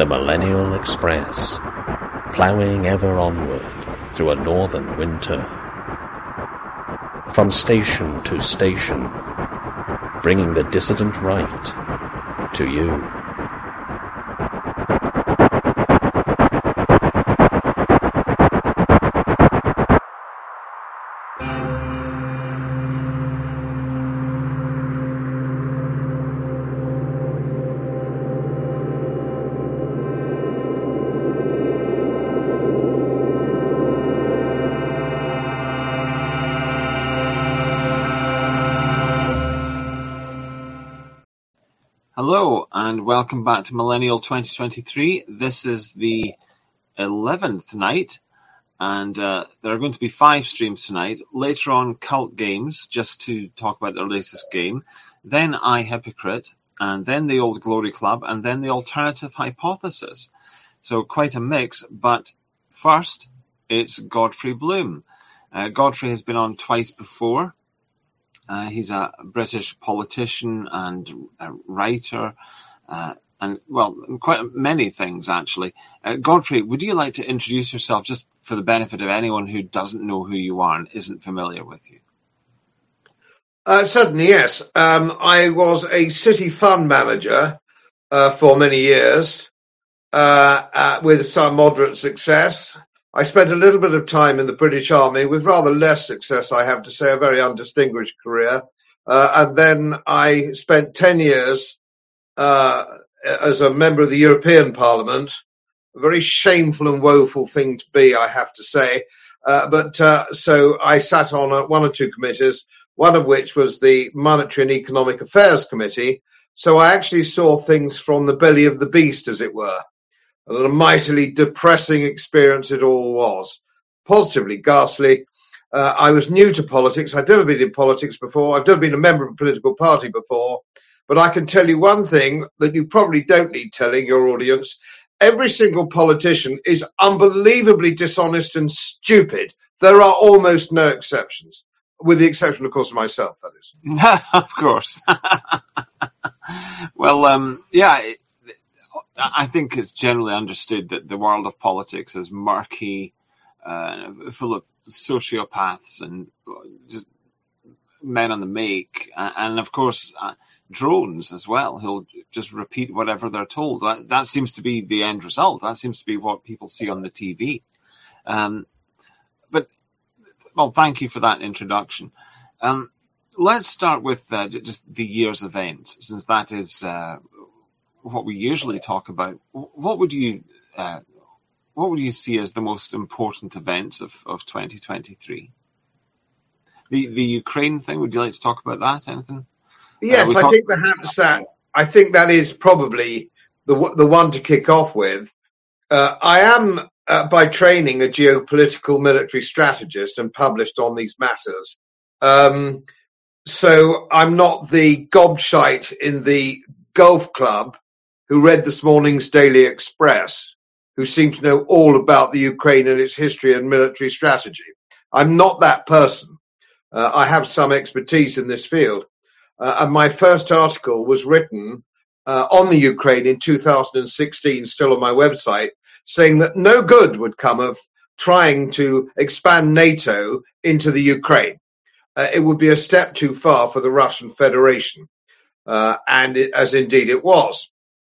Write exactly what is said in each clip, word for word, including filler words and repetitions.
The Millennial Express, ploughing ever onward through a northern winter. From station to station, bringing the dissident right to you. Hello and welcome back to Millennial twenty twenty-three. This is the eleventh night and uh, there are going to be five streams tonight. Later on, Cult Games, just to talk about their latest game. Then I, Hypocrite, and then the Old Glory Club, and then the Alternative Hypothesis. So quite a mix, but first it's Godfrey Bloom. Uh, Godfrey has been on twice before. Uh, he's a British politician and a writer, uh, and, well, quite many things, actually. Uh, Godfrey, would you like to introduce yourself just for the benefit of anyone who doesn't know who you are and isn't familiar with you? Uh, certainly, yes. Um, I was a city fund manager uh, for many years uh, uh, with some moderate success. I spent a little bit of time in the British Army with rather less success, I have to say, a very undistinguished career. Uh, and then I spent ten years uh, as a member of the European Parliament, a very shameful and woeful thing to be, I have to say. Uh, but uh, so I sat on a, one or two committees, one of which was the Monetary and Economic Affairs Committee. So I actually saw things from the belly of the beast, as it were. And a mightily depressing experience it all was. Positively ghastly. Uh, I was new to politics. I'd never been in politics before. I've never been a member of a political party before. But I can tell you one thing that you probably don't need telling your audience. Every single politician is unbelievably dishonest and stupid. There are almost no exceptions. With the exception, of course, of myself, that is. Of course. Well, um, yeah, it, I think it's generally understood that the world of politics is murky, uh, full of sociopaths and just men on the make, and of course uh, drones as well, who'll just repeat whatever they're told. That, that seems to be the end result. That seems to be what people see on the T V. Um, but, well, thank you for that introduction. Um, let's start with uh, just the year's events, since that is... Uh, what we usually talk about. What would you uh, what would you see as the most important events of, of twenty twenty-three? The the Ukraine thing, would you like to talk about that? Anything? Yes, uh, I talk- think perhaps that I think that is probably the the one to kick off with. Uh, I am uh, by training a geopolitical military strategist and published on these matters. Um, so I'm not the gobshite in the golf club who read this morning's Daily Express, who seemed to know all about the Ukraine and its history and military strategy. I'm not that person. Uh, I have some expertise in this field. Uh, and my first article was written uh, on the Ukraine in two thousand sixteen, still on my website, saying that no good would come of trying to expand NATO into the Ukraine. Uh, it would be a step too far for the Russian Federation. Uh, and it, as indeed it was.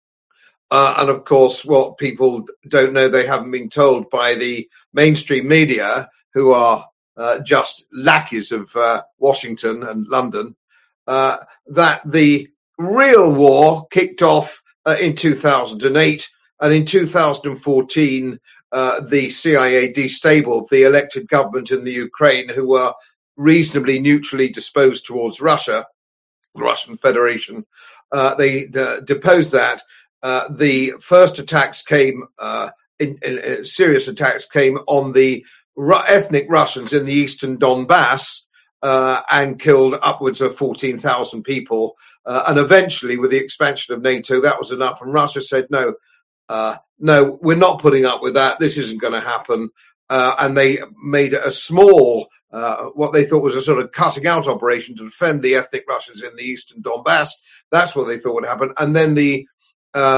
Uh, and of course, what people don't know, they haven't been told by the mainstream media, who are uh, just lackeys of uh, Washington and London, uh, that the real war kicked off uh, in two thousand eight. And in two thousand fourteen, uh, the C I A destabled the elected government in the Ukraine, who were reasonably neutrally disposed towards Russia, the Russian Federation. Uh, they uh, deposed that. Uh, the first attacks came, uh, in, in, in serious attacks came on the Ru- ethnic Russians in the eastern Donbass uh, and killed upwards of fourteen thousand people. Uh, and eventually, with the expansion of NATO, that was enough. And Russia said, no, uh, no, we're not putting up with that. This isn't going to happen. Uh, and they made a small, uh, what they thought was a sort of cutting out operation to defend the ethnic Russians in the eastern Donbass. That's what they thought would happen. And then the uh,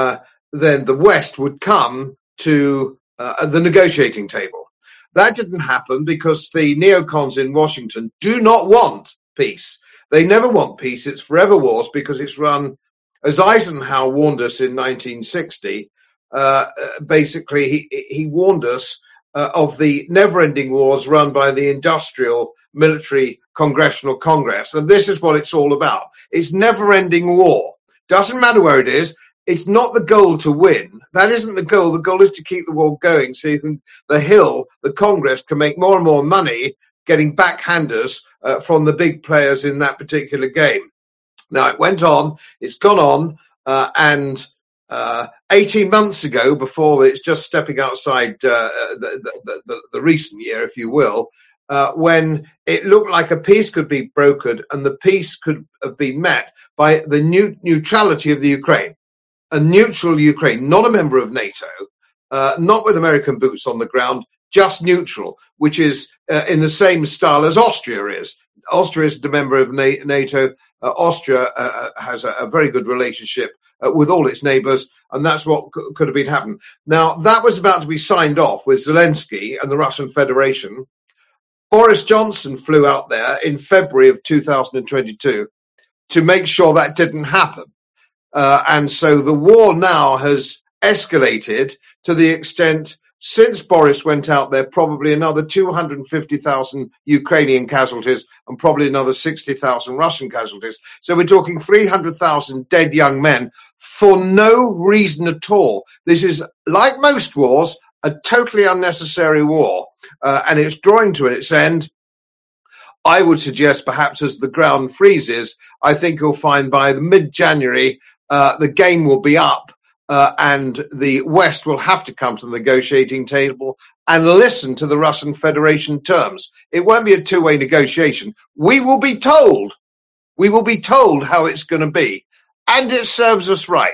then the West would come to uh, the negotiating table. That didn't happen because the neocons in Washington do not want peace. They never want peace. It's forever wars because it's run, as Eisenhower warned us in nineteen sixty, uh, basically he, he warned us uh, of the never-ending wars run by the industrial military congressional congress. And this is what it's all about. It's never-ending war. Doesn't matter where it is. It's not the goal to win. That isn't the goal. The goal is to keep the war going so you can, the Hill, the Congress, can make more and more money getting backhanders uh, from the big players in that particular game. Now, it went on. It's gone on. Uh, and uh, eighteen months ago, before it's just stepping outside uh, the, the, the, the recent year, if you will, uh, when it looked like a peace could be brokered and the peace could have been met by the new neutrality of the Ukraine. A neutral Ukraine, not a member of NATO, uh, not with American boots on the ground, just neutral, which is uh, in the same style as Austria is. Austria is a member of NATO. Uh, Austria uh, has a, a very good relationship uh, with all its neighbours, and that's what c- could have been happened. Now, that was about to be signed off with Zelensky and the Russian Federation. Boris Johnson flew out there in February of two thousand twenty-two to make sure that didn't happen. Uh, and so the war now has escalated to the extent, since Boris went out there, probably another two hundred fifty thousand Ukrainian casualties and probably another sixty thousand Russian casualties. So we're talking three hundred thousand dead young men for no reason at all. This is, like most wars, a totally unnecessary war, uh, and it's drawing to its end. I would suggest perhaps as the ground freezes, I think you'll find by the mid-January, Uh, the game will be up uh, and the West will have to come to the negotiating table and listen to the Russian Federation terms. It won't be a two-way negotiation. We will be told. We will be told how it's going to be. And it serves us right.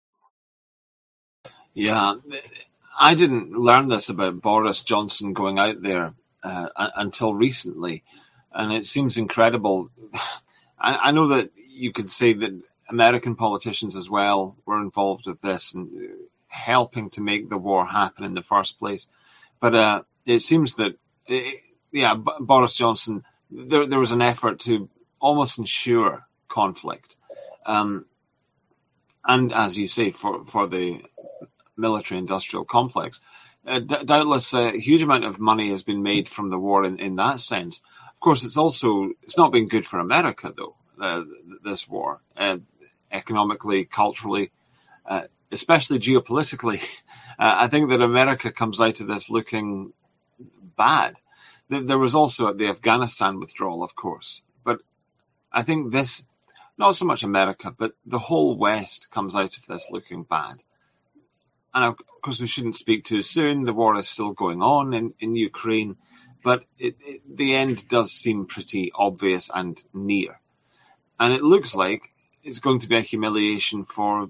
Yeah, I didn't learn this about Boris Johnson going out there uh, until recently. And it seems incredible. I, I know that you could say that American politicians as well were involved with this and helping to make the war happen in the first place. But uh, it seems that, it, yeah, B- Boris Johnson, there, there was an effort to almost ensure conflict. Um, and as you say, for, for the military-industrial complex, uh, d- doubtless a huge amount of money has been made from the war in, in that sense. Of course, it's also, it's not been good for America, though, uh, this war. Uh, economically, culturally, uh, especially geopolitically. Uh, I think that America comes out of this looking bad. There was also the Afghanistan withdrawal, of course. But I think this, not so much America, but the whole West comes out of this looking bad. And of course, we shouldn't speak too soon. The war is still going on in, in Ukraine. But it, it, the end does seem pretty obvious and near. And it looks like it's going to be a humiliation for,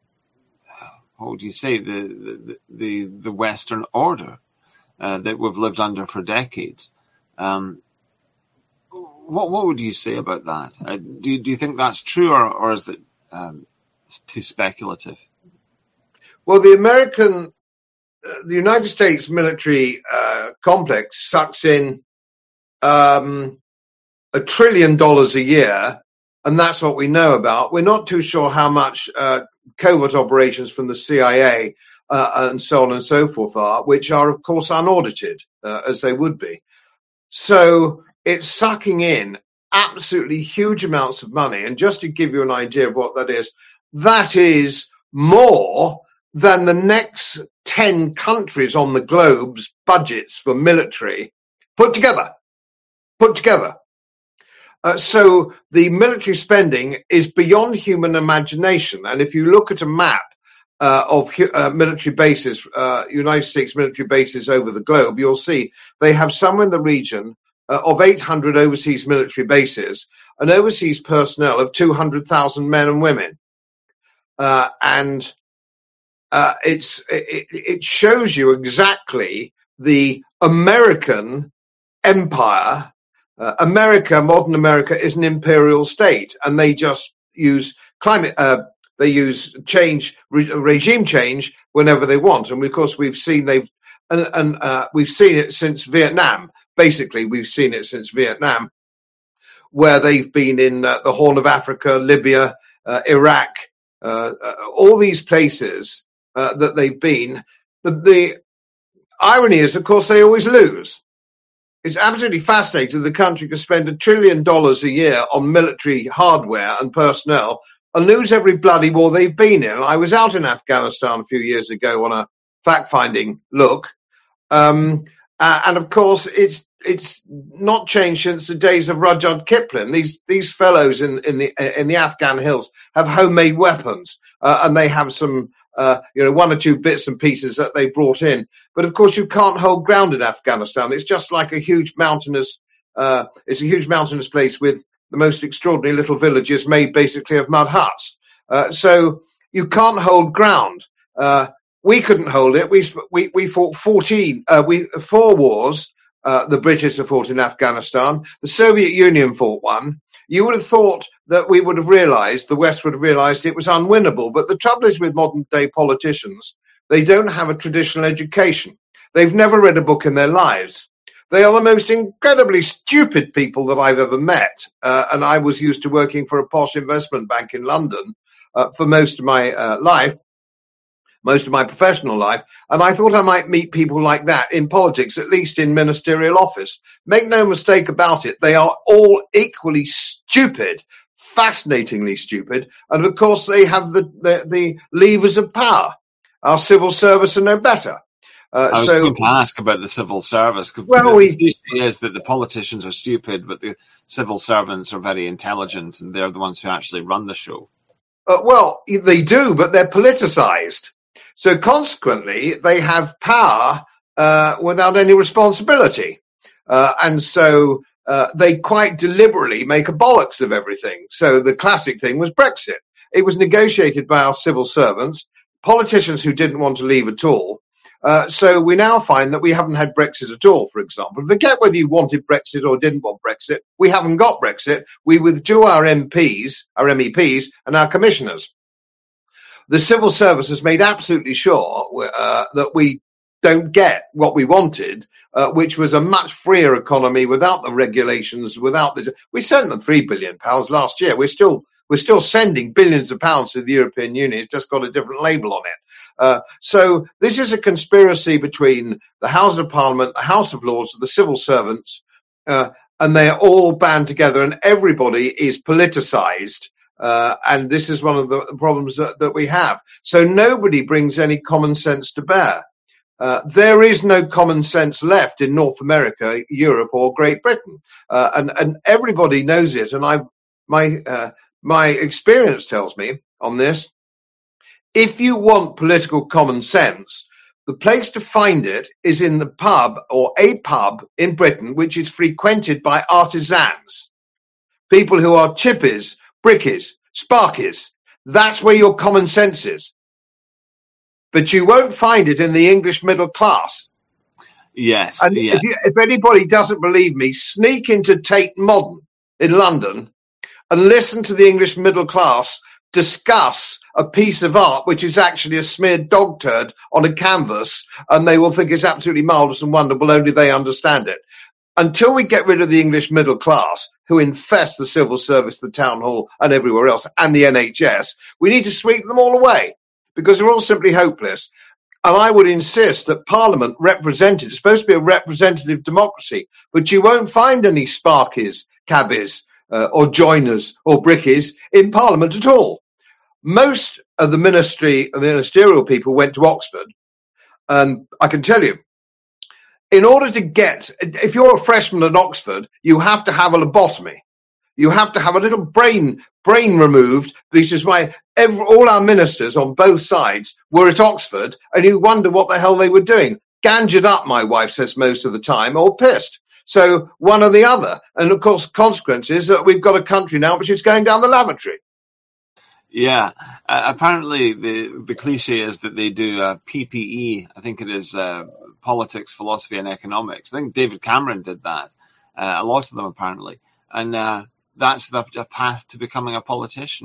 what would you say, the the the, the Western order uh, that we've lived under for decades. Um, what what would you say about that? Uh, do do you think that's true, or or is it um, too speculative? Well, the American, uh, the United States military uh, complex sucks in um, a trillion dollars a year. And that's what we know about. We're not too sure how much uh, covert operations from the C I A uh, and so on and so forth are, which are, of course, unaudited, uh, as they would be. So it's sucking in absolutely huge amounts of money. And just to give you an idea of what that is, that is more than the next ten countries on the globe's budgets for military put together. Put together. Uh, so the military spending is beyond human imagination. And if you look at a map uh, of uh, military bases, uh, United States military bases over the globe, you'll see they have somewhere in the region uh, of eight hundred overseas military bases, an overseas personnel of two hundred thousand men and women. Uh, and uh, it's it, it shows you exactly the American empire. Uh, America, modern America, is an imperial state, and they just use climate, uh, they use change, re- regime change whenever they want. And of course, we've seen they've, and, and uh, we've seen it since Vietnam. Basically, we've seen it since Vietnam, where they've been in uh, the Horn of Africa, Libya, uh, Iraq, uh, uh, all these places uh, that they've been. The, the irony is, of course, they always lose. It's absolutely fascinating. The country can spend a trillion dollars a year on military hardware and personnel and lose every bloody war they've been in. I was out in Afghanistan a few years ago on a fact-finding look. Um, uh, and of course, it's it's not changed since the days of Rudyard Kipling. These these fellows in, in the in the Afghan hills have homemade weapons, uh, and they have some uh, you know one or two bits and pieces that they brought in. But of course, you can't hold ground in Afghanistan. It's just like a huge mountainous. Uh, it's a huge mountainous place with the most extraordinary little villages made basically of mud huts. Uh, so you can't hold ground. Uh, we couldn't hold it. We we we fought fourteen. Uh, we four wars. Uh, the British have fought in Afghanistan. The Soviet Union fought one. You would have thought that we would have realised, the West would have realised it was unwinnable. But the trouble is with modern day politicians, they don't have a traditional education. They've never read a book in their lives. They are the most incredibly stupid people that I've ever met. Uh, and I was used to working for a posh investment bank in London uh, for most of my uh, life. most of my professional life, and I thought I might meet people like that in politics, at least in ministerial office. Make no mistake about it, they are all equally stupid, fascinatingly stupid, and of course they have the, the, the levers of power. Our civil service are no better. Uh, I was so, going to ask about the civil service. Well, the we, issue is that the politicians are stupid, but the civil servants are very intelligent, and they're the ones who actually run the show. Uh, well, they do, but they're politicized. So consequently, they have power uh, without any responsibility. Uh, and so uh, they quite deliberately make a bollocks of everything. So the classic thing was Brexit. It was negotiated by our civil servants, politicians who didn't want to leave at all. Uh, so we now find that we haven't had Brexit at all, for example. Forget whether you wanted Brexit or didn't want Brexit. We haven't got Brexit. We withdrew our M Ps, our M E Ps, and our commissioners. The civil service has made absolutely sure uh, that we don't get what we wanted, uh, which was a much freer economy without the regulations, without the. We sent them three billion pounds last year. We're still we're still sending billions of pounds to the European Union. It's just got a different label on it. Uh, so this is a conspiracy between the House of Parliament, the House of Lords, the civil servants, uh, and they are all band together, and everybody is politicized. Uh, and this is one of the problems that, that we have. So nobody brings any common sense to bear. Uh, there is no common sense left in North America, Europe, or Great Britain, uh, and and everybody knows it. And I, my uh, my experience tells me on this: if you want political common sense, the place to find it is in the pub or a pub in Britain, which is frequented by artisans, people who are chippies, brickies, sparkies. That's where your common sense is. But you won't find it in the English middle class. Yes. And yeah. if, you, if anybody doesn't believe me, sneak into Tate Modern in London and listen to the English middle class discuss a piece of art which is actually a smeared dog turd on a canvas, and they will think it's absolutely marvellous and wonderful, only they understand it. Until we get rid of the English middle class, who infest the civil service, the town hall, and everywhere else, and the N H S, we need to sweep them all away, because they're all simply hopeless. And I would insist that Parliament represented, it's supposed to be a representative democracy, but you won't find any sparkies, cabbies, uh, or joiners, or brickies in Parliament at all. Most of the ministry, ministerial people went to Oxford, and I can tell you, in order to get, if you're a freshman at Oxford, you have to have a lobotomy. You have to have a little brain brain removed, which is why every, all our ministers on both sides were at Oxford, and you wonder what the hell they were doing. Gangered up, my wife says most of the time, or pissed. So one or the other. And of course, consequence is that we've got a country now which is going down the lavatory. Yeah, uh, apparently the the cliche is that they do uh, P P E. I think it is uh, politics, philosophy, and economics. I think David Cameron did that. Uh, a lot of them apparently, and uh, that's the, the path to becoming a politician.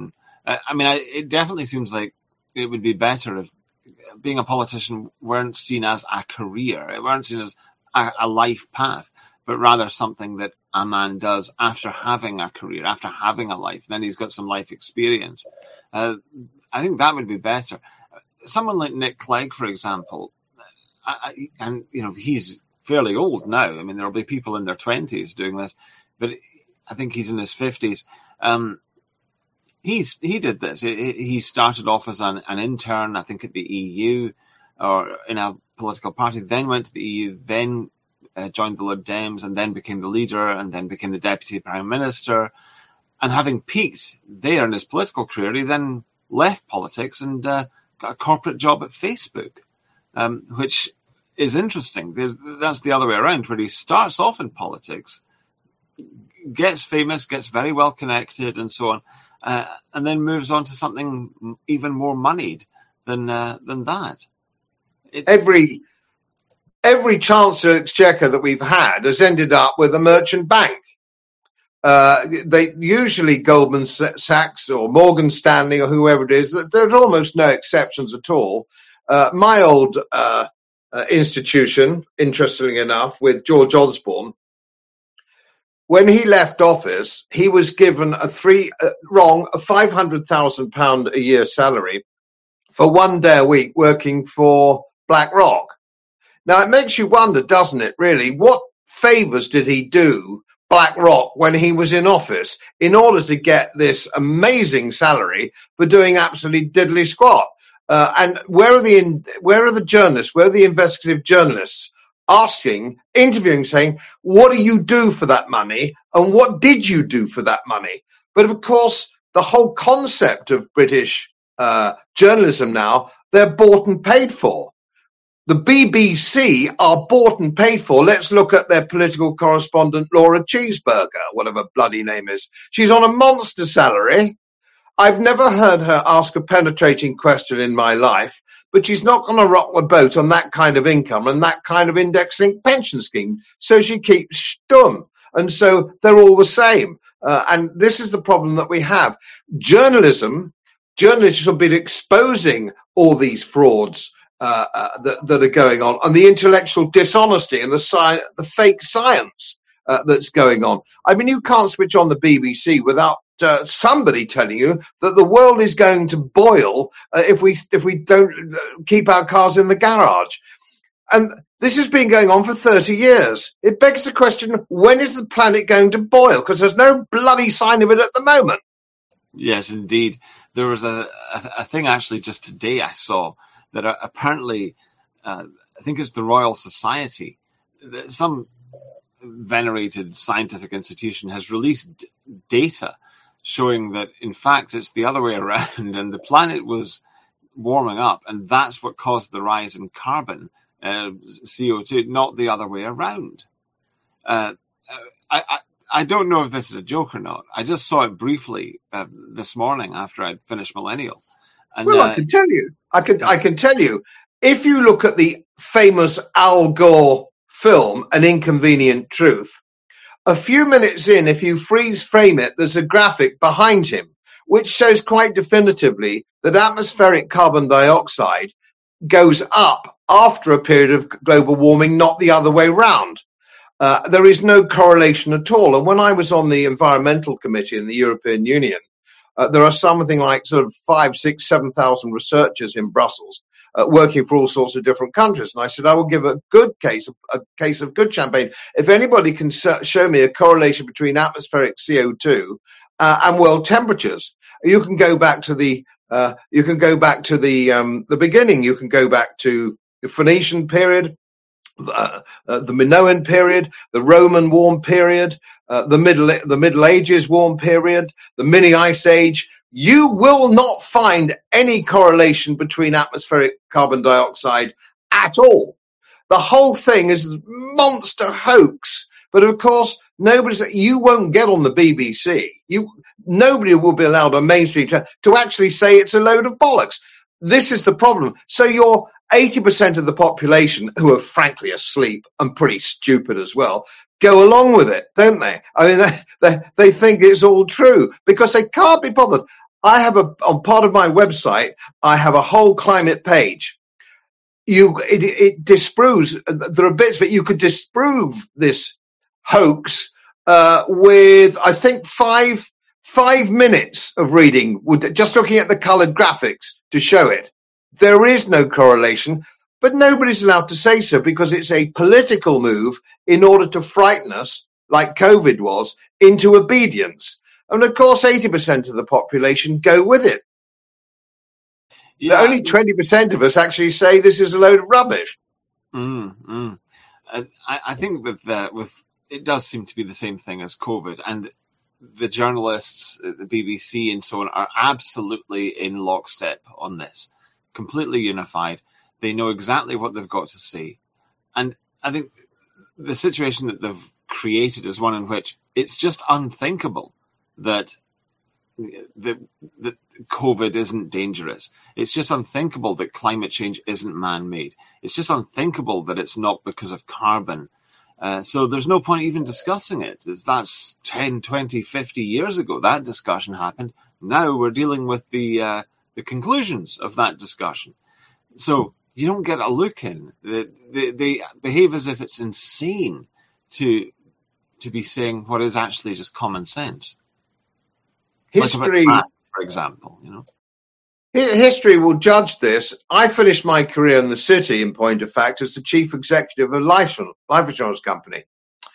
Uh, I mean, I, it definitely seems like it would be better if being a politician weren't seen as a career. It weren't seen as a, a life path, but rather something that a man does after having a career, after having a life. Then he's got some life experience. Uh, I think that would be better. Someone like Nick Clegg, for example, I, I, and you know he's fairly old now. I mean, there'll be people in their twenties doing this, but I think he's in his fifties. Um, he's he did this. He, he started off as an, an intern, I think, at the E U or in a political party. Then went to the E U. Then uh, joined the Lib Dems, and then became the leader, and then became the deputy prime minister. And having peaked there in his political career, he then left politics and uh, got a corporate job at Facebook, um, which is interesting. There's, that's the other way around, where he starts off in politics, gets famous, gets very well connected, and so on, uh, and then moves on to something even more moneyed than uh, than that. It, every every Chancellor Exchequer that we've had has ended up with a merchant bank. Uh, they usually Goldman Sachs or Morgan Stanley or whoever it is. There's almost no exceptions at all. Uh, my old uh, uh, institution, interestingly enough, with George Osborne, when he left office, he was given a three uh, wrong a five hundred thousand pound a year salary for one day a week working for BlackRock. Now it makes you wonder, doesn't it? Really, what favours did he do BlackRock when he was in office in order to get this amazing salary for doing absolutely diddly squat? Uh, and where are the in, where are the journalists? Where are the investigative journalists asking, interviewing, saying, "What do you do for that money? And what did you do for that money?" But of course, the whole concept of British uh, journalism now, they're bought and paid for. The B B C are bought and paid for. Let's look at their political correspondent, Laura Cheeseburger, whatever bloody name is. She's on a monster salary. I've never heard her ask a penetrating question in my life, but she's not going to rock the boat on that kind of income and that kind of index-linked pension scheme. So she keeps stum. And so they're all the same. Uh, and this is the problem that we have. Journalism, journalists have been exposing all these frauds Uh, uh, that, that are going on, and the intellectual dishonesty and the sci- the fake science uh, that's going on. I mean, you can't switch on the B B C without uh, somebody telling you that the world is going to boil uh, if we if we don't keep our cars in the garage. And this has been going on for thirty years. It begs the question, when is the planet going to boil? Because there's no bloody sign of it at the moment. Yes, indeed. There was a, a, a thing actually just today I saw that uh, apparently, uh, I think it's the Royal Society, some venerated scientific institution has released d- data showing that, in fact, it's the other way around, and the planet was warming up, and that's what caused the rise in carbon, uh, C O two, not the other way around. Uh, I, I, I don't know if this is a joke or not. I just saw it briefly uh, this morning after I'd finished Millennial. And, well, uh, I can tell you, I can, I can tell you, if you look at the famous Al Gore film, An Inconvenient Truth, a few minutes in, if you freeze frame it, there's a graphic behind him, which shows quite definitively that atmospheric carbon dioxide goes up after a period of global warming, not the other way round. Uh, there is no correlation at all. And when I was on the Environmental Committee in the European Union, Uh, there are something like sort of five, six, seven thousand researchers in Brussels uh, working for all sorts of different countries. And I said, I will give a good case, a case of good champagne. If anybody can show me a correlation between atmospheric C O two uh, and world temperatures, you can go back to the, uh, you can go back to the, um, the beginning. You can go back to the Phoenician period, uh, uh, the Minoan period, the Roman warm period, Uh, the middle the Middle Ages warm period, the mini ice age. You will not find any correlation between atmospheric carbon dioxide at all. The whole thing is a monster hoax. But of course, nobody's, you won't get on the B B C. You nobody will be allowed on mainstream to, to actually say it's a load of bollocks. This is the problem. So you're eighty percent of the population, who are frankly asleep and pretty stupid as well, go along with it, don't they? I mean, they, they, they think it's all true because they can't be bothered. I have a, on part of my website, I have a whole climate page. You, it, it disproves, there are bits that you could disprove this hoax, uh, with, I think, five, five minutes of reading, would just looking at the colored graphics to show it. There is no correlation, but nobody's allowed to say so because it's a political move in order to frighten us, like COVID was, into obedience. And of course, eighty percent of the population go with it. Yeah. But only twenty percent of us actually say this is a load of rubbish. Mm, mm. I, I think with, uh, with it does seem to be the same thing as COVID. And the journalists, the B B C and so on, are absolutely in lockstep on this, completely unified. They know exactly what they've got to say. And I think the situation that they've created is one in which it's just unthinkable that that, that COVID isn't dangerous. It's just unthinkable that climate change isn't man-made. It's just unthinkable that it's not because of carbon. Uh, so there's no point even discussing it. It's, that's ten, twenty, fifty years ago that discussion happened. Now we're dealing with the uh, the conclusions of that discussion. So you don't get a look in. They, they, they behave as if it's insane to to be saying what is actually just common sense. History, like masks, for example, you know. History will judge this. I finished my career in the city, in point of fact, as the chief executive of a life, life insurance company.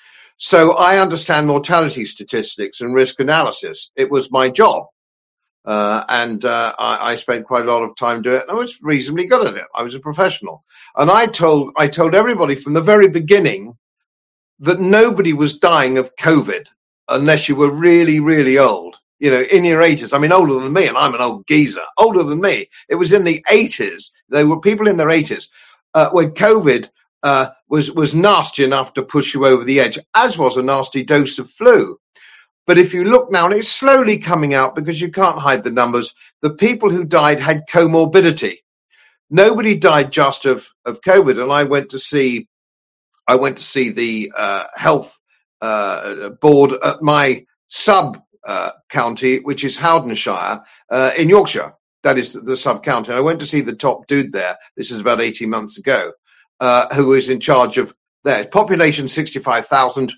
So I understand mortality statistics and risk analysis. It was my job. Uh, and uh, I, I spent quite a lot of time doing it. And I was reasonably good at it. I was a professional. And I told I told everybody from the very beginning that nobody was dying of COVID unless you were really, really old. You know, in your eighties. I mean, older than me, and I'm an old geezer. Older than me. It was in the eighties. There were people in their eighties uh, when COVID uh, was was nasty enough to push you over the edge, as was a nasty dose of flu. But if you look now, and it's slowly coming out because you can't hide the numbers, the people who died had comorbidity. Nobody died just of, of COVID. And I went to see, I went to see the uh, health uh, board at my sub uh, county, which is Howdenshire, uh, in Yorkshire. That is the, the sub county. And I went to see the top dude there. This is about eighteen months ago, uh, who was in charge of their population, sixty-five thousand.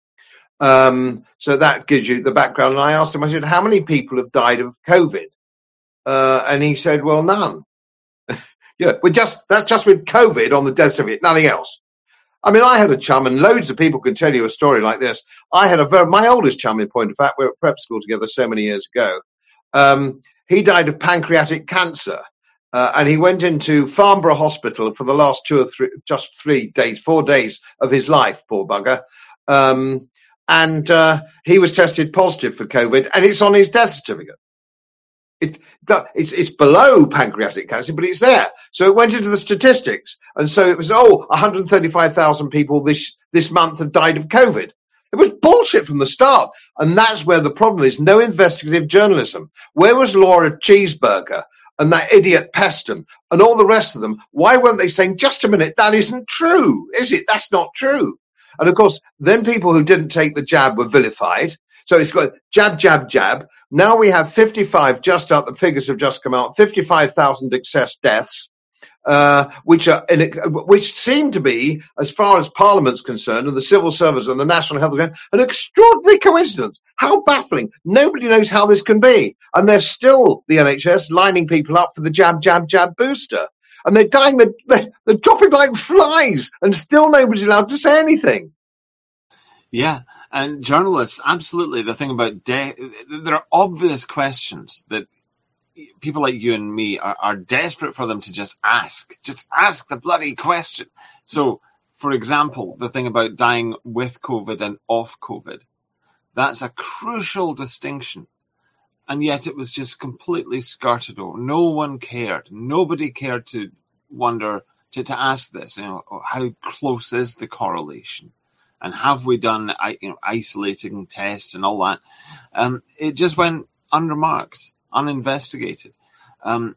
Um, so that gives you the background. And I asked him, I said, how many people have died of COVID? Uh, and he said, well, none. Yeah, we're just, that's just with COVID on the death certificate, nothing else. I mean, I had a chum, and loads of people can tell you a story like this. I had a very, my oldest chum, in point of fact, we were at prep school together so many years ago. Um, he died of pancreatic cancer. Uh, and he went into Farnborough Hospital for the last two or three, just three days, four days of his life, poor bugger. Um, And uh, he was tested positive for COVID, and it's on his death certificate. It, it's, it's below pancreatic cancer, but it's there. So it went into the statistics. And so it was, oh, one hundred thirty-five thousand people this, this month have died of COVID. It was bullshit from the start. And that's where the problem is. No investigative journalism. Where was Laura Cheeseburger and that idiot Peston and all the rest of them? Why weren't they saying, just a minute, that isn't true, is it? That's not true. And of course, then people who didn't take the jab were vilified. So it's got jab, jab, jab. Now we have fifty-five, just up, the figures have just come out, fifty-five thousand excess deaths, uh, which are, in, which seem to be, as far as Parliament's concerned, and the civil service and the National Health, an extraordinary coincidence. How baffling. Nobody knows how this can be. And they're still, the N H S, lining people up for the jab, jab, jab booster. And they're dying, they're, they're, they're dropping like flies, and still nobody's allowed to say anything. Yeah, and journalists, absolutely. The thing about de- there are obvious questions that people like you and me are, are desperate for them to just ask. Just ask the bloody question. So, for example, the thing about dying with COVID and off COVID, that's a crucial distinction. And yet it was just completely skirted over. No one cared. Nobody cared to wonder, to, to ask this, you know, how close is the correlation? And have we done, you know, isolating tests and all that? Um, it just went unremarked, uninvestigated. Um,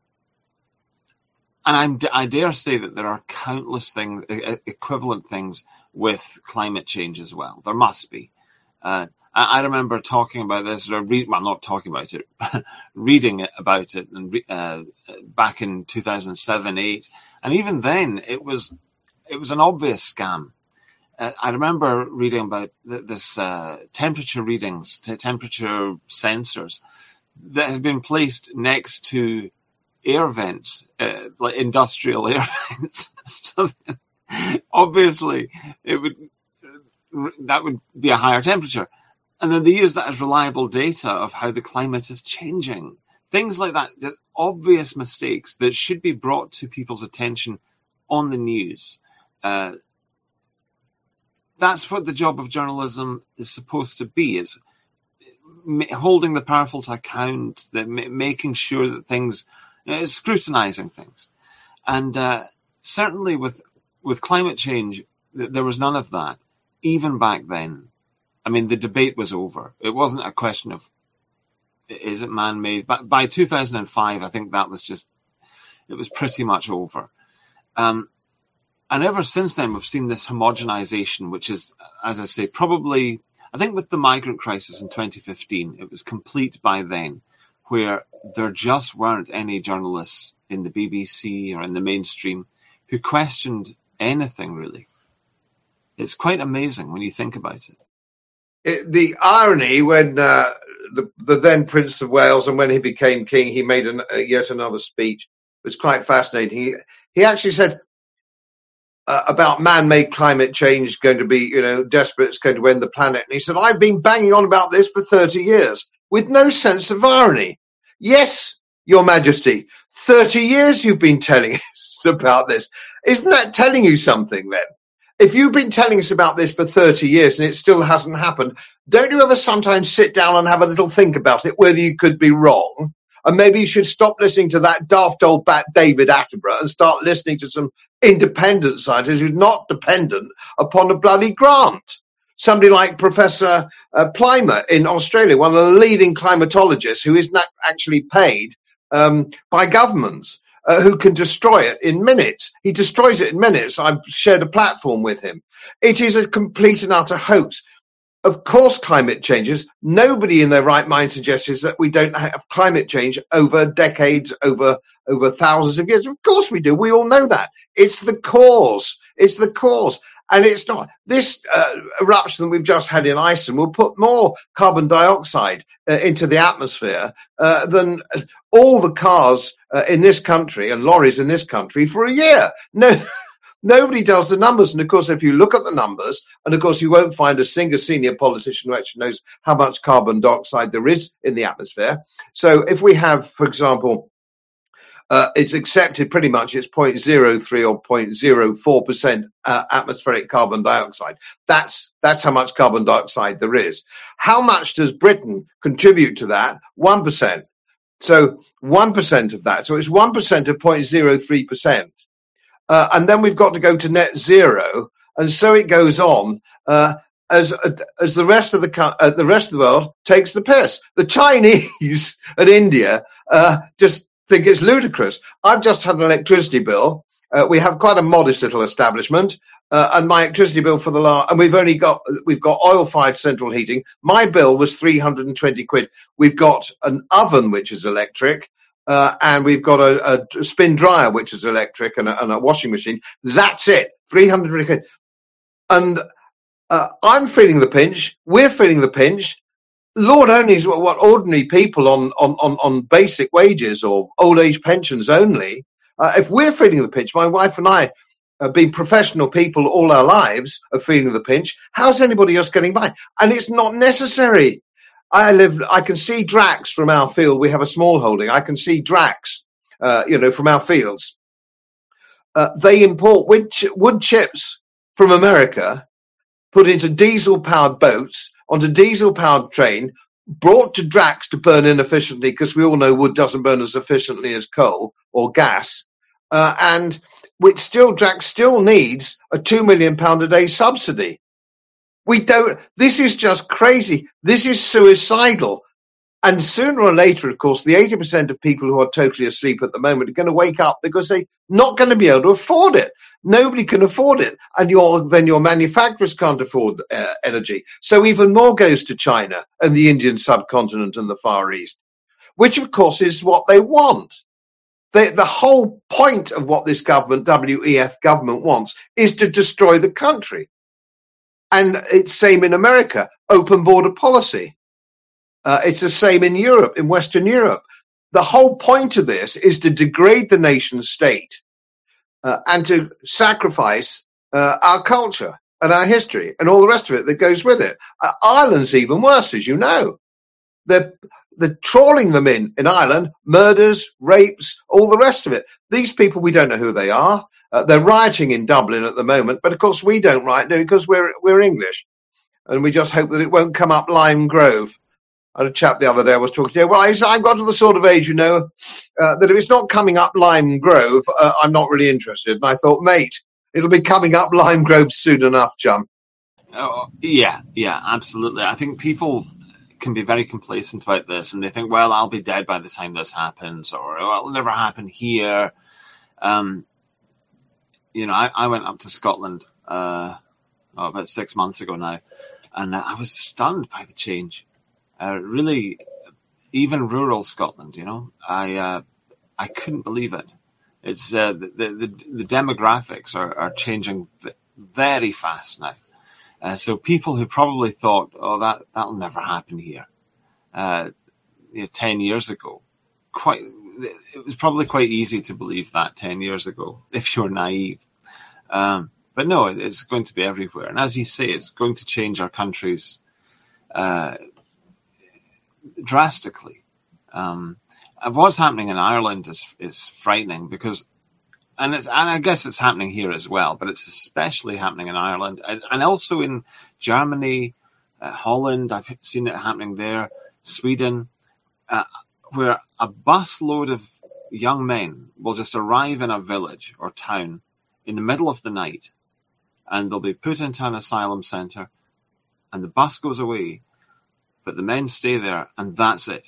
and I'm, I dare say that there are countless things, equivalent things with climate change as well. There must be. Uh, I, I remember talking about this, or read, well, not talking about it, reading it about it, and uh, back in two thousand seven, eight, and even then, it was it was an obvious scam. Uh, I remember reading about th- this uh, temperature readings, t- temperature sensors that had been placed next to air vents, uh, like industrial air vents. So obviously, it would that would be a higher temperature, and then they use that as reliable data of how the climate is changing. Things like that, just obvious mistakes that should be brought to people's attention on the news. Uh, that's what the job of journalism is supposed to be. It's holding the powerful to account, that making sure that things, you know, scrutinizing things. And uh, certainly with with climate change, there was none of that, even back then. I mean, the debate was over. It wasn't a question of, is it man-made? But by two thousand five, I think that was just, it was pretty much over. Um, and ever since then, we've seen this homogenization, which is, as I say, probably, I think with the migrant crisis in twenty fifteen, it was complete by then, where there just weren't any journalists in the B B C or in the mainstream who questioned anything, really. It's quite amazing when you think about it. it the irony when uh, the, the then Prince of Wales, and when he became king, he made an, uh, yet another speech. It was quite fascinating. He, he actually said, Uh, about man-made climate change going to be, you know, desperate, it's going to end the planet. And he said, I've been banging on about this for thirty years with no sense of irony. Yes, Your Majesty, thirty years you've been telling us about this. Isn't that telling you something then? If you've been telling us about this for thirty years and it still hasn't happened, don't you ever sometimes sit down and have a little think about it, whether you could be wrong? And maybe you should stop listening to that daft old bat David Attenborough and start listening to some independent scientist who's not dependent upon a bloody grant. Somebody like Professor uh, Plimer in Australia, one of the leading climatologists who isn't actually paid um, by governments, uh, who can destroy it in minutes. He destroys it in minutes. I've shared a platform with him. It is a complete and utter hoax. Of course, climate changes. Nobody in their right mind suggests that we don't have climate change over decades, over over thousands of years. Of course we do. We all know that. It's the cause. It's the cause. And it's not. This uh, eruption that we've just had in Iceland will put more carbon dioxide uh, into the atmosphere uh, than all the cars uh, in this country and lorries in this country for a year. No. Nobody does the numbers. And of course, if you look at the numbers, and of course, you won't find a single senior politician who actually knows how much carbon dioxide there is in the atmosphere. So if we have, for example, uh, it's accepted pretty much it's zero point zero three or zero point zero four percent uh, atmospheric carbon dioxide. That's, that's how much carbon dioxide there is. How much does Britain contribute to that? one percent. So one percent of that. So it's one percent of zero point zero three percent. Uh, and then we've got to go to net zero, and so it goes on uh, as uh, as the rest of the uh, the rest of the world takes the piss. The Chinese and India uh, just think it's ludicrous. I've just had an electricity bill. Uh, we have quite a modest little establishment, uh, and my electricity bill for the last, and we've only got we've got oil-fired central heating. My bill was three hundred twenty quid. We've got an oven which is electric. Uh, and we've got a, a spin dryer, which is electric, and a, and a washing machine. That's it, three hundred quid. And uh, I'm feeling the pinch. We're feeling the pinch. Lord only is what, what ordinary people on, on, on, on basic wages or old age pensions only. Uh, if we're feeling the pinch, my wife and I have been professional people all our lives of feeling the pinch. How's anybody else getting by? And it's not necessary. I live, I can see Drax from our field. We have a small holding. I can see Drax, uh, you know, from our fields. Uh, they import wood, ch- wood chips from America, put into diesel powered boats, onto diesel powered train, brought to Drax to burn inefficiently, because we all know wood doesn't burn as efficiently as coal or gas. Uh, and which still, Drax still needs a two million pound a day subsidy. We don't, this is just crazy. This is suicidal. And sooner or later, of course, the eighty percent of people who are totally asleep at the moment are going to wake up because they're not going to be able to afford it. Nobody can afford it. And your, then your manufacturers can't afford uh, energy. So even more goes to China and the Indian subcontinent and the Far East, which of course is what they want. They, the whole point of what this government, W E F government, wants is to destroy the country. And it's same in America, open border policy. Uh, it's the same in Europe, in Western Europe. The whole point of this is to degrade the nation state uh, and to sacrifice uh, our culture and our history and all the rest of it that goes with it. Uh, Ireland's even worse, as you know. They're, they're trawling them in, in Ireland, murders, rapes, all the rest of it. These people, we don't know who they are. Uh, they're rioting in Dublin at the moment, but of course we don't riot because we're we're English, and we just hope that it won't come up Lime Grove. I had a chap the other day I was talking to. Well, I, I've got to the sort of age, you know, uh, that if it's not coming up Lime Grove, uh, I'm not really interested. And I thought, mate, it'll be coming up Lime Grove soon enough, chum. Oh, yeah, yeah, absolutely. I think people can be very complacent about this, and they think, well, I'll be dead by the time this happens, or oh, it'll never happen here. Um, you know, I, I went up to Scotland uh, oh, about six months ago now, and I was stunned by the change. Uh, really, even rural Scotland, you know, I uh, I couldn't believe it. It's uh, the, the the demographics are, are changing very fast now. Uh, so people who probably thought, oh, that that'll never happen here, uh, you know, ten years ago, quite it was probably quite easy to believe that ten years ago if you were naive. Um, but no, it, it's going to be everywhere, and as you say, it's going to change our countries uh, drastically. Um, what's happening in Ireland is is frightening because, and it's and I guess it's happening here as well, but it's especially happening in Ireland and, and also in Germany, uh, Holland. I've seen it happening there, Sweden, uh, where a busload of young men will just arrive in a village or town in the middle of the night, and they'll be put into an asylum centre, and the bus goes away, but the men stay there, and that's it.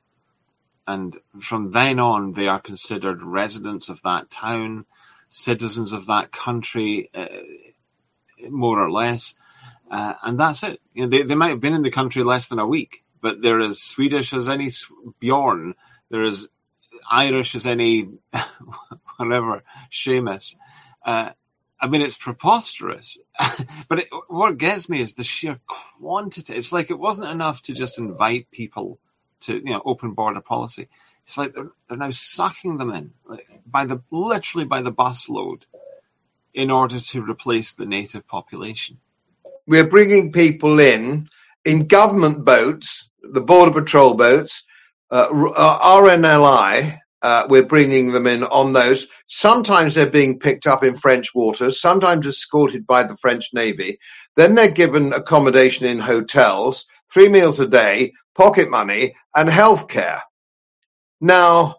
And from then on, they are considered residents of that town, citizens of that country, uh, more or less, uh, and that's it. You know, they, they might have been in the country less than a week, but they're as Swedish as any Bjorn, they're as Irish as any whatever, Seamus. Uh, I mean, it's preposterous. But it, what gets me is the sheer quantity. It's like it wasn't enough to just invite people to, you know, open border policy. It's like they're, they're now sucking them in like, by the literally by the busload in order to replace the native population. We're bringing people in in government boats, the Border Patrol boats, uh, R N L I. Uh, we're bringing them in on those. Sometimes they're being picked up in French waters, sometimes escorted by the French Navy. Then they're given accommodation in hotels, three meals a day, pocket money, and healthcare. Now,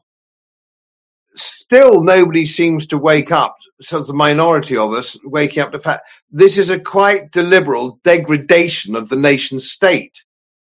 still nobody seems to wake up, so the minority of us waking up to the fact this is a quite deliberate degradation of the nation state.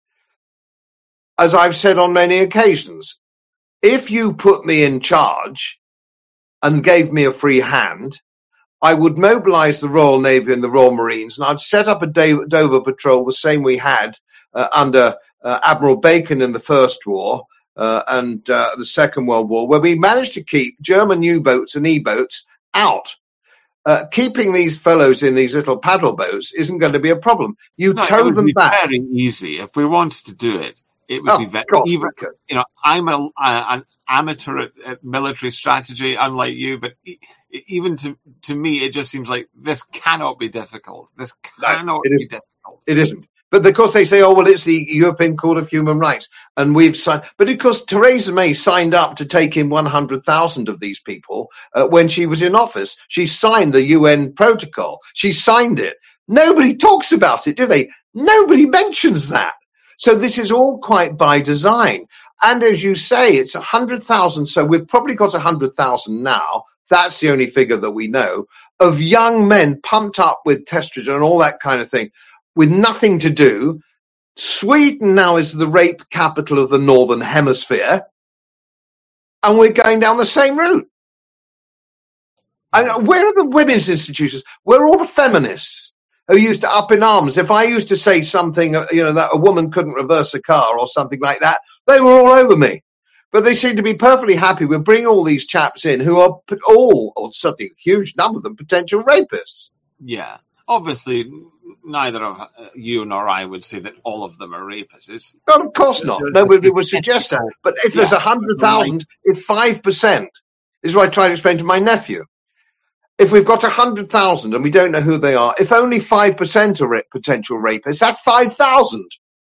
As I've said on many occasions, if you put me in charge and gave me a free hand, I would mobilize the Royal Navy and the Royal Marines, and I'd set up a Dover Patrol the same we had uh, under uh, Admiral Bacon in the First War uh, and uh, the Second World War, where we managed to keep German U-boats and E-boats out. Uh, keeping these fellows in these little paddle boats isn't going to be a problem. You no, tow it would them be back. Very easy if we wanted to do it. It would Oh, be very God, even. okay. You know, I'm a, a, an amateur at, at military strategy, unlike you. But e- even to to me, it just seems like this cannot be difficult. This cannot No, it be isn't. difficult. It isn't. But of course they say, oh, well, it's the European Court of Human Rights. And we've signed. But of course, Theresa May signed up to take in one hundred thousand of these people uh, when she was in office. She signed the U N protocol. She signed it. Nobody talks about it, do they? Nobody mentions that. So this is all quite by design. And as you say, it's one hundred thousand. So we've probably got one hundred thousand now. That's the only figure that we know of young men pumped up with testosterone and all that kind of thing with nothing to do. Sweden now is the rape capital of the Northern Hemisphere. And we're going down the same route. And where are the women's institutions? Where are all the feminists who used to up in arms? If I used to say something, you know, that a woman couldn't reverse a car or something like that, they were all over me. But they seem to be perfectly happy with bringing all these chaps in who are all, or certainly a huge number of them, potential rapists. Yeah. Obviously, neither of you nor I would say that all of them are rapists. It's, no, of course not. Nobody would suggest that. But if there's a hundred thousand, if five percent, this is what I try to explain to my nephew. If we've got a hundred thousand and we don't know who they are, if only five percent are potential rapists, that's five thousand.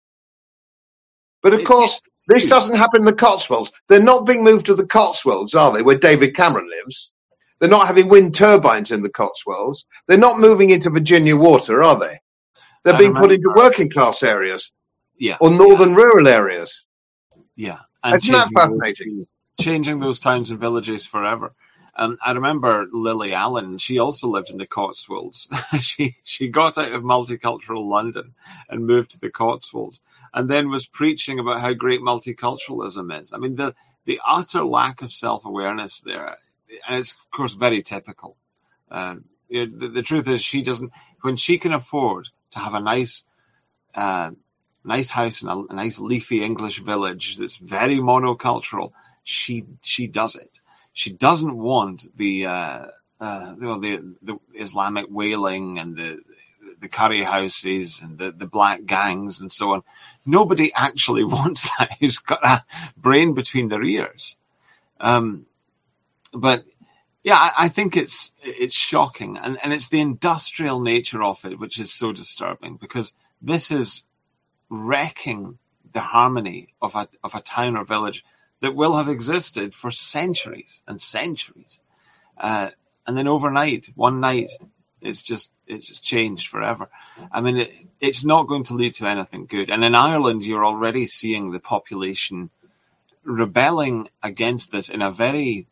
But of course, this doesn't happen in the Cotswolds. They're not being moved to the Cotswolds, are they, where David Cameron lives? They're not having wind turbines in the Cotswolds. They're not moving into Virginia Water, are they? They're I being put into working class areas. Yeah. Or northern yeah. rural areas. Yeah. And Isn't that fascinating? Those, changing those towns and villages forever. Um, I remember Lily Allen, she also lived in the Cotswolds. she she got out of multicultural London and moved to the Cotswolds and then was preaching about how great multiculturalism is. I mean, the, the utter lack of self-awareness there, and it's, of course, very typical. Uh, you know, the, the truth is she doesn't, when she can afford to have a nice uh, nice house in a, a nice leafy English village that's very monocultural, she she does it. She doesn't want the, uh, uh, you know, the the Islamic wailing and the the curry houses and the, the black gangs and so on. Nobody actually wants that. Who's got a brain between their ears. Um, but yeah, I, I think it's it's shocking, and and it's the industrial nature of it which is so disturbing, because this is wrecking the harmony of a of a town or village that will have existed for centuries and centuries. Uh, and then overnight, one night, it's just it's just changed forever. I mean, it, it's not going to lead to anything good. And in Ireland, you're already seeing the population rebelling against this in a very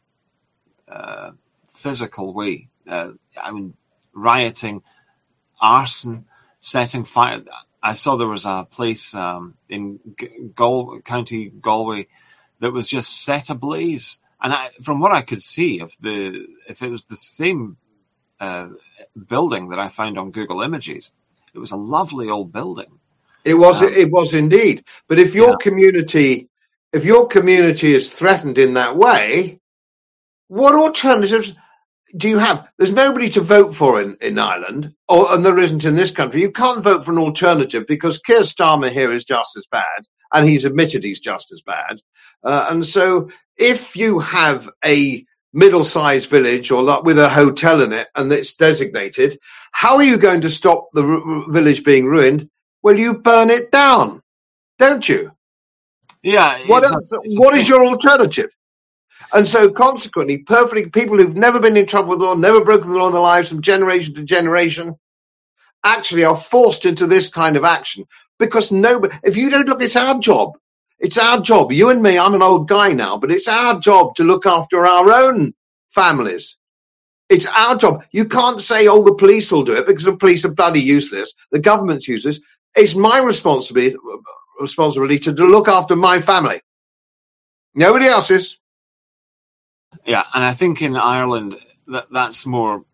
uh, physical way. Uh, I mean, rioting, arson, setting fire. I saw there was a place um, in Gal- County Galway that was just set ablaze. And I, from what I could see, if the if it was the same uh, building that I found on Google Images, it was a lovely old building. It was, um, it was indeed. But if your yeah. community, if your community is threatened in that way, what alternatives do you have? There's nobody to vote for in, in Ireland, or, and there isn't in this country. You can't vote for an alternative because Keir Starmer here is just as bad, and he's admitted he's just as bad. Uh, and so if you have a middle-sized village or like with a hotel in it and it's designated, how are you going to stop the r- village being ruined? Well, you burn it down, don't you? Yeah. What else, what is your alternative? And so consequently, perfectly, people who've never been in trouble with the law, never broken the law in their lives from generation to generation, actually are forced into this kind of action. Because nobody, if you don't look, it's our job. It's our job. You and me, I'm an old guy now, but it's our job to look after our own families. It's our job. You can't say, oh, the police will do it because the police are bloody useless. The government's useless. It's my responsibility, responsibility to, to look after my family. Nobody else's. Yeah, and I think in Ireland, that that's more,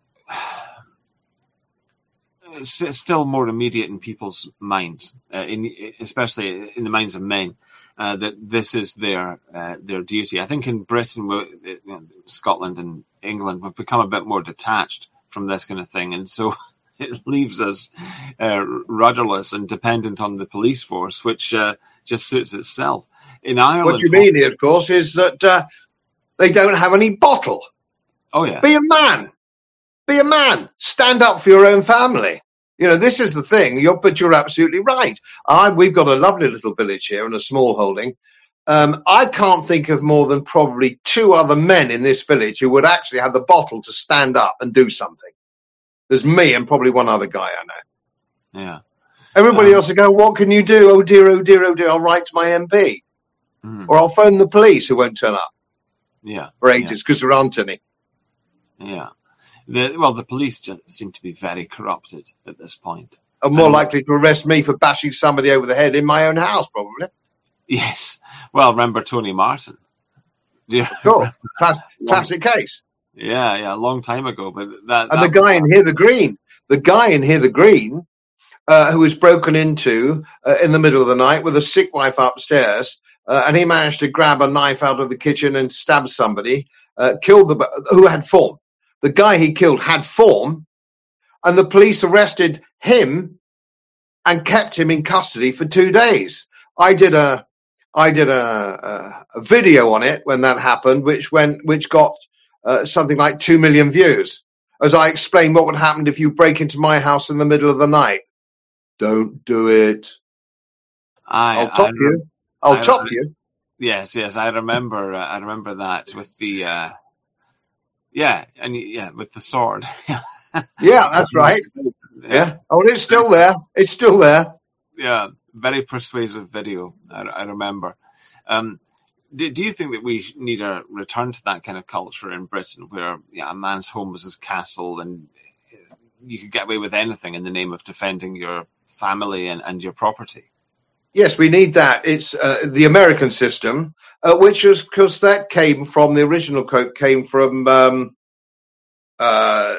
it's still more immediate in people's minds, uh, in, especially in the minds of men. Uh, that this is their uh, their duty. I think in Britain, you know, Scotland and England, we've become a bit more detached from this kind of thing, and so it leaves us uh, rudderless and dependent on the police force, which uh, just suits itself. In Ireland, what you mean here, of course, is that uh, they don't have any bottle. Oh yeah, be a man, be a man, stand up for your own family. You know, this is the thing. You're, but you're absolutely right. I, we've got a lovely little village here and a small holding. Um, I can't think of more than probably two other men in this village who would actually have the bottle to stand up and do something. There's me and probably one other guy I know. Yeah. Everybody um, else will go, what can you do? Oh dear, oh dear, oh dear. I'll write to my M P. Mm. Or I'll phone the police who won't turn up. Yeah. For ages because yeah. there aren't any. Yeah. The, well, the police just seem to be very corrupted at this point. I'm more and, likely to arrest me for bashing somebody over the head in my own house, probably. Yes. Well, remember Tony Martin? Sure. Class, classic case. Yeah, yeah, a long time ago. But that And that the guy in Here the Green, the guy in Here the Green, uh, who was broken into uh, in the middle of the night with a sick wife upstairs, uh, and he managed to grab a knife out of the kitchen and stab somebody, uh, killed the who had form. The guy he killed had form, and the police arrested him and kept him in custody for two days. I did a, I did a, a, a video on it when that happened, which went, which got uh, something like two million views, as I explained what would happen if you break into my house in the middle of the night. Don't do it. I, I'll top I, you. I'll I, top I, you. Yes, yes, I remember. Uh, I remember that with the, uh, yeah, and yeah, with the sword. Yeah, that's right. Yeah. yeah. Oh, it's still there. It's still there. Yeah, very persuasive video. I, I remember. Um, do, do you think that we need a return to that kind of culture in Britain, where yeah, a man's home was his castle, and you could get away with anything in the name of defending your family and, and your property? Yes, we need that. It's uh, the American system, uh, which is because that came from the original code came from um, uh,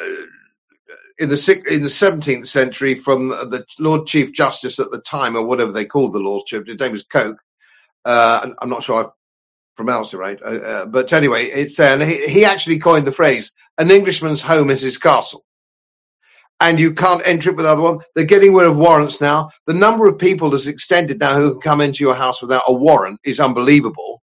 in the in the seventeenth century from the Lord Chief Justice at the time, or whatever they called the Lord Chief. His name was Coke. Uh, I'm not sure I pronounced it right, uh, uh, but anyway, it's uh, and he, he actually coined the phrase: "An Englishman's home is his castle." And you can't enter it without one. They're getting rid of warrants now. The number of people that's extended now who can come into your house without a warrant is unbelievable.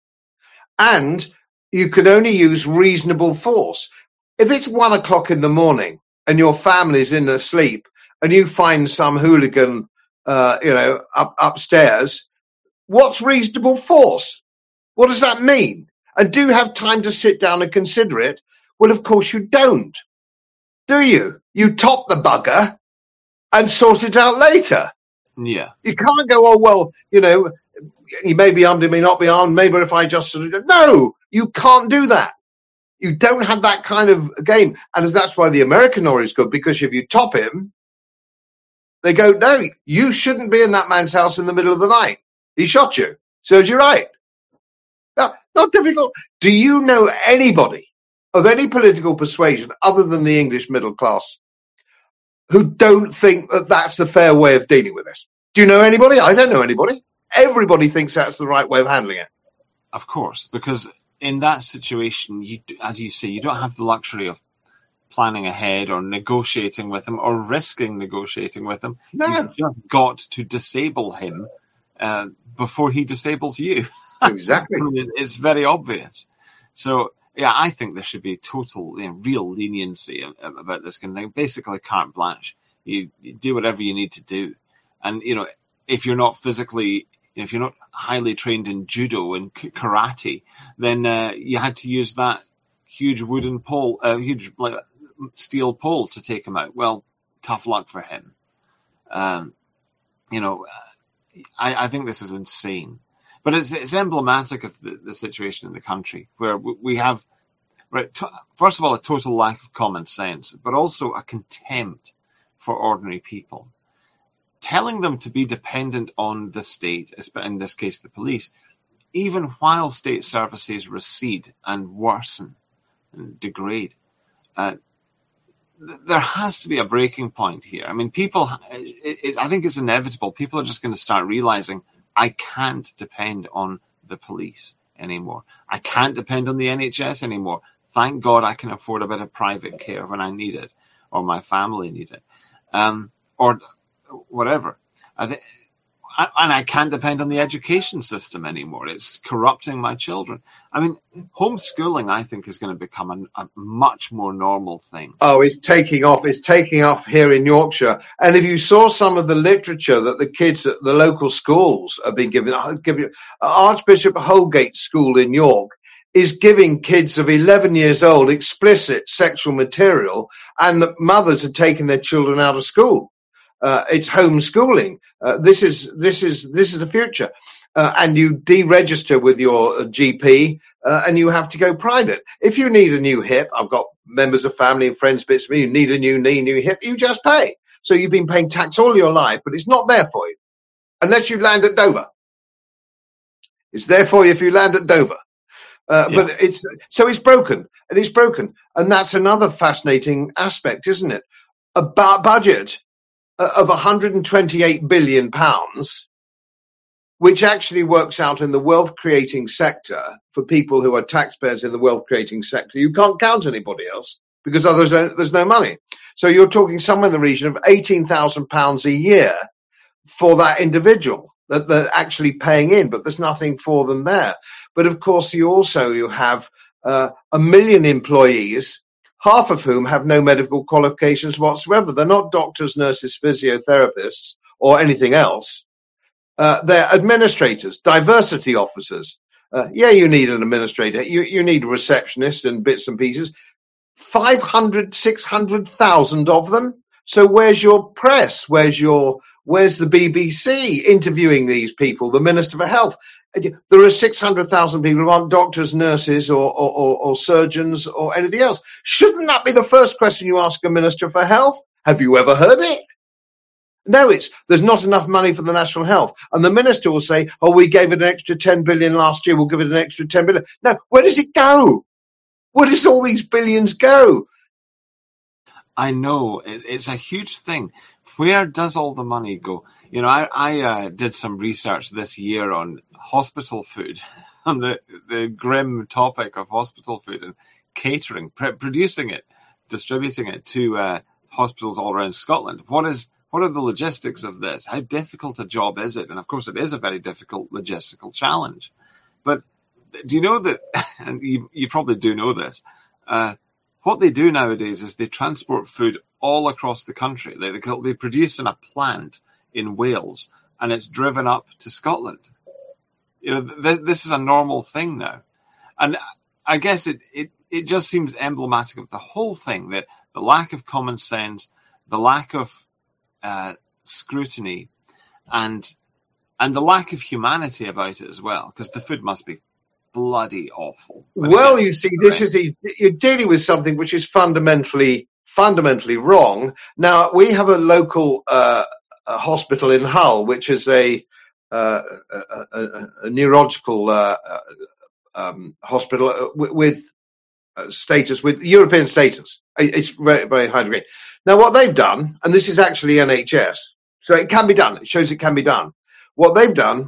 And you can only use reasonable force. If it's one o'clock in the morning and your family's in their sleep and you find some hooligan, uh, you know, up, upstairs, what's reasonable force? What does that mean? And do you have time to sit down and consider it? Well, of course you don't. Do you? You top the bugger and sort it out later. Yeah. You can't go, oh, well, you know, he may be armed, he may not be armed. Maybe if I just... No, you can't do that. You don't have that kind of game. And that's why the American law is good, because if you top him, they go, no, you shouldn't be in that man's house in the middle of the night. He shot you. Serves you right. No, not difficult. Do you know anybody of any political persuasion other than the English middle class who don't think that that's the fair way of dealing with this? Do you know anybody? I don't know anybody. Everybody thinks that's the right way of handling it. Of course, because in that situation, you, as you say, you don't have the luxury of planning ahead or negotiating with him or risking negotiating with him. No. You've just got to disable him uh, before he disables you. Exactly. I mean, it's, it's very obvious. So, yeah, I think there should be total, you know, real leniency about this kind of thing. Basically, carte blanche. You, you do whatever you need to do. And, you know, if you're not physically, if you're not highly trained in judo and karate, then uh, you had to use that huge wooden pole, a uh, huge like steel pole to take him out. Well, tough luck for him. Um, you know, I, I think this is insane. But it's, it's emblematic of the, the situation in the country, where we have, right, to, first of all, a total lack of common sense, but also a contempt for ordinary people. Telling them to be dependent on the state, in this case the police, even while state services recede and worsen and degrade. Uh, th- there has to be a breaking point here. I mean, people, it, it, I think it's inevitable. People are just going to start realizing, I can't depend on the police anymore. I can't depend on the N H S anymore. Thank God I can afford a bit of private care when I need it, or my family need it, um, or whatever. I th- and I can't depend on the education system anymore. It's corrupting my children. I mean, homeschooling, I think, is going to become a, a much more normal thing. Oh, it's taking off. It's taking off here in Yorkshire. And if you saw some of the literature that the kids at the local schools have been given, given Archbishop Holgate School in York is giving kids of eleven years old explicit sexual material, and the mothers are taking their children out of school. Uh, it's homeschooling. Uh, this is this is this is the future, uh, and you deregister with your G P, uh, and you have to go private. If you need a new hip, I've got members of family and friends, bits of me. You need a new knee, new hip. You just pay. So you've been paying tax all your life, but it's not there for you unless you land at Dover. It's there for you if you land at Dover. Uh, Yeah. But it's so it's broken, and it's broken, and that's another fascinating aspect, isn't it? A bu- budget uh, of one hundred twenty-eight billion pounds, which actually works out in the wealth creating sector for people who are taxpayers in the wealth creating sector. You can't count anybody else because others don't, there's no money. So you're talking somewhere in the region of eighteen thousand pounds a year for that individual that they're actually paying in, but there's nothing for them there. But of course, you also you have uh, a million employees, half of whom have no medical qualifications whatsoever. They're not doctors, nurses, physiotherapists, or anything else. Uh, they're administrators, diversity officers. Uh, yeah, you need an administrator. You, you need a receptionist and bits and pieces. five hundred, six hundred thousand of them. So where's your press? Where's your, where's the B B C interviewing these people? The Minister for Health. There are six hundred thousand people who aren't doctors, nurses, or, or, or, or surgeons or anything else. Shouldn't that be the first question you ask a Minister for Health? Have you ever heard it? No, it's there's not enough money for the national health. And the minister will say, oh, we gave it an extra ten billion last year. We'll give it an extra ten billion. No, where does it go? Where does all these billions go? I know it, it's a huge thing. Where does all the money go? You know, I, I uh, did some research this year on hospital food, on the, the grim topic of hospital food and catering, pr- producing it, distributing it to uh, hospitals all around Scotland. What is what are the logistics of this? How difficult a job is it? And of course, it is a very difficult logistical challenge. But do you know that, and you, you probably do know this, uh, what they do nowadays is they transport food all across the country. They, they, they produce in a plant in Wales, and it's driven up to Scotland. You know, th- this is a normal thing now. And I guess it, it, it just seems emblematic of the whole thing, that the lack of common sense, the lack of uh, scrutiny, and and the lack of humanity about it as well, because the food must be bloody awful. Well, you see, this is a, you're dealing with something which is fundamentally fundamentally wrong. Now, we have a local uh, a hospital in Hull, which is a uh, a, a, a neurological uh, um, hospital with, with uh, status, with European status. It's very, very high degree. Now, what they've done, and this is actually N H S, so it can be done. It shows it can be done. What they've done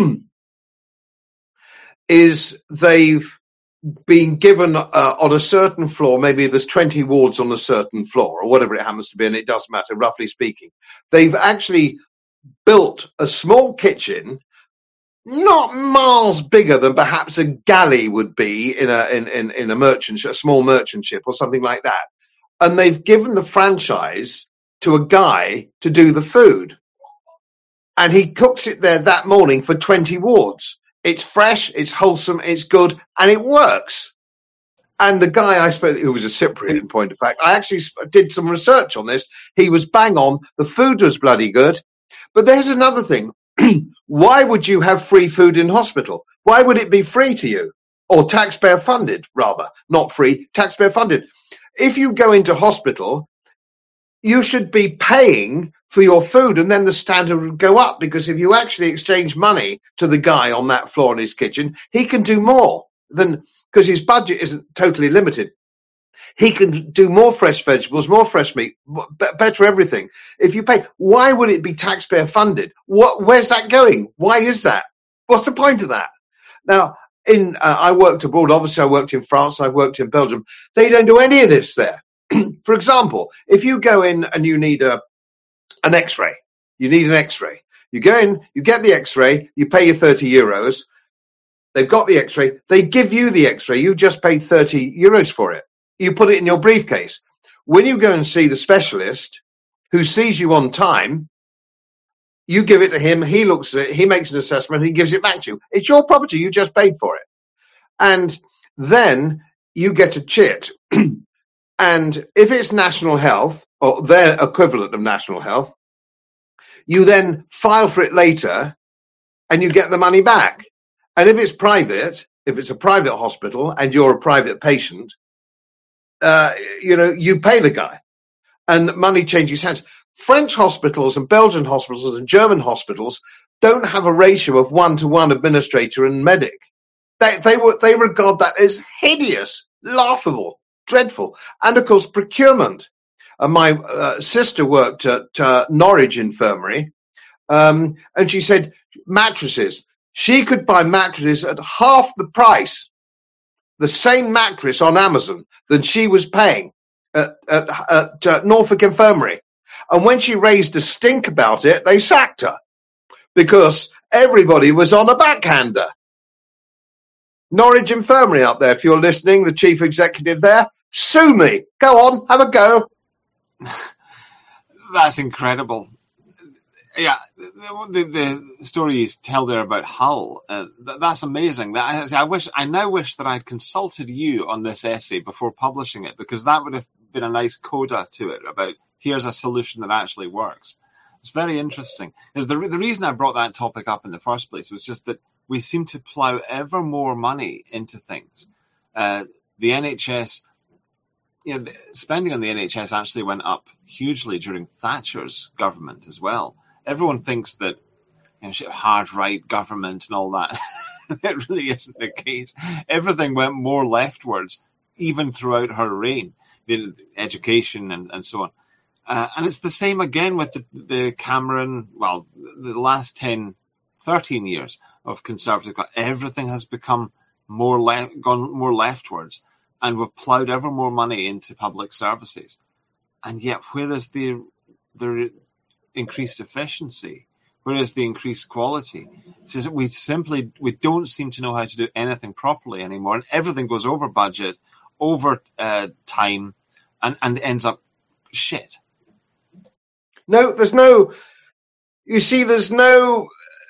is they've been given uh, on a certain floor, maybe there's twenty wards on a certain floor, or whatever it happens to be, and it doesn't matter, roughly speaking. They've actually built a small kitchen, not miles bigger than perhaps a galley would be in a in, in, in a merchant, a small merchant ship or something like that. And they've given the franchise to a guy to do the food. And he cooks it there that morning for twenty wards. It's fresh, it's wholesome, it's good, and it works. And the guy I spoke, who was a Cypriot in point of fact, I actually did some research on this. He was bang on. The food was bloody good. But there's another thing. Why would you have free food in hospital? Why would it be free to you? Or taxpayer funded, rather. Not free, taxpayer funded. If you go into hospital, you should be paying for your food, and then the standard would go up, because if you actually exchange money to the guy on that floor in his kitchen, he can do more than, because his budget isn't totally limited. He can do more fresh vegetables, more fresh meat, better everything. If you pay, why would it be taxpayer funded? What? Where's that going? Why is that? What's the point of that? Now, in uh, I worked abroad. Obviously, I worked in France. I worked in Belgium. They don't do any of this there. For example, if you go in and you need a an X-ray, you need an X-ray. You go in, you get the X-ray, you pay your thirty euros. They've got the X-ray. They give you the X-ray. You just paid thirty euros for it. You put it in your briefcase. When you go and see the specialist who sees you on time, you give it to him. He looks at it. He makes an assessment. He gives it back to you. It's your property. You just paid for it. And then you get a chit. And if it's national health, or their equivalent of national health, you then file for it later and you get the money back. And if it's private, if it's a private hospital and you're a private patient, uh, you know, you pay the guy and money changes hands. French hospitals and Belgian hospitals and German hospitals don't have a ratio of one to one administrator and medic. They, they, were, they regard that as hideous, laughable, dreadful. And, of course, procurement. Uh, my uh, sister worked at uh, Norwich Infirmary, um, and she said mattresses. She could buy mattresses at half the price, the same mattress on Amazon, than she was paying at, at, at uh, Norfolk Infirmary. And when she raised a stink about it, they sacked her because everybody was on a backhander. Norwich Infirmary out there, if you're listening, the chief executive there, sue me. Go on, have a go. That's incredible. Yeah, the, the, the story you tell there about Hull, uh, that, that's amazing. That, I wish, I now wish that I'd consulted you on this essay before publishing it, because that would have been a nice coda to it about here's a solution that actually works. It's very interesting. Is the the reason I brought that topic up in the first place was just that we seem to plough ever more money into things. Uh, the N H S, you know, the spending on the N H S actually went up hugely during Thatcher's government as well. Everyone thinks that, you know, hard right government and all that. It really isn't the case. Everything went more leftwards, even throughout her reign, the education and, and so on. Uh, and it's the same again with the, the Cameron, well, the last ten, thirteen years of Conservative. Everything has become more le- gone more leftwards, and we've ploughed ever more money into public services. And yet, where is the the increased efficiency? Where is the increased quality? So we simply we don't seem to know how to do anything properly anymore, and everything goes over budget, over uh, time, and and ends up shit. No, there's no, you see, there's no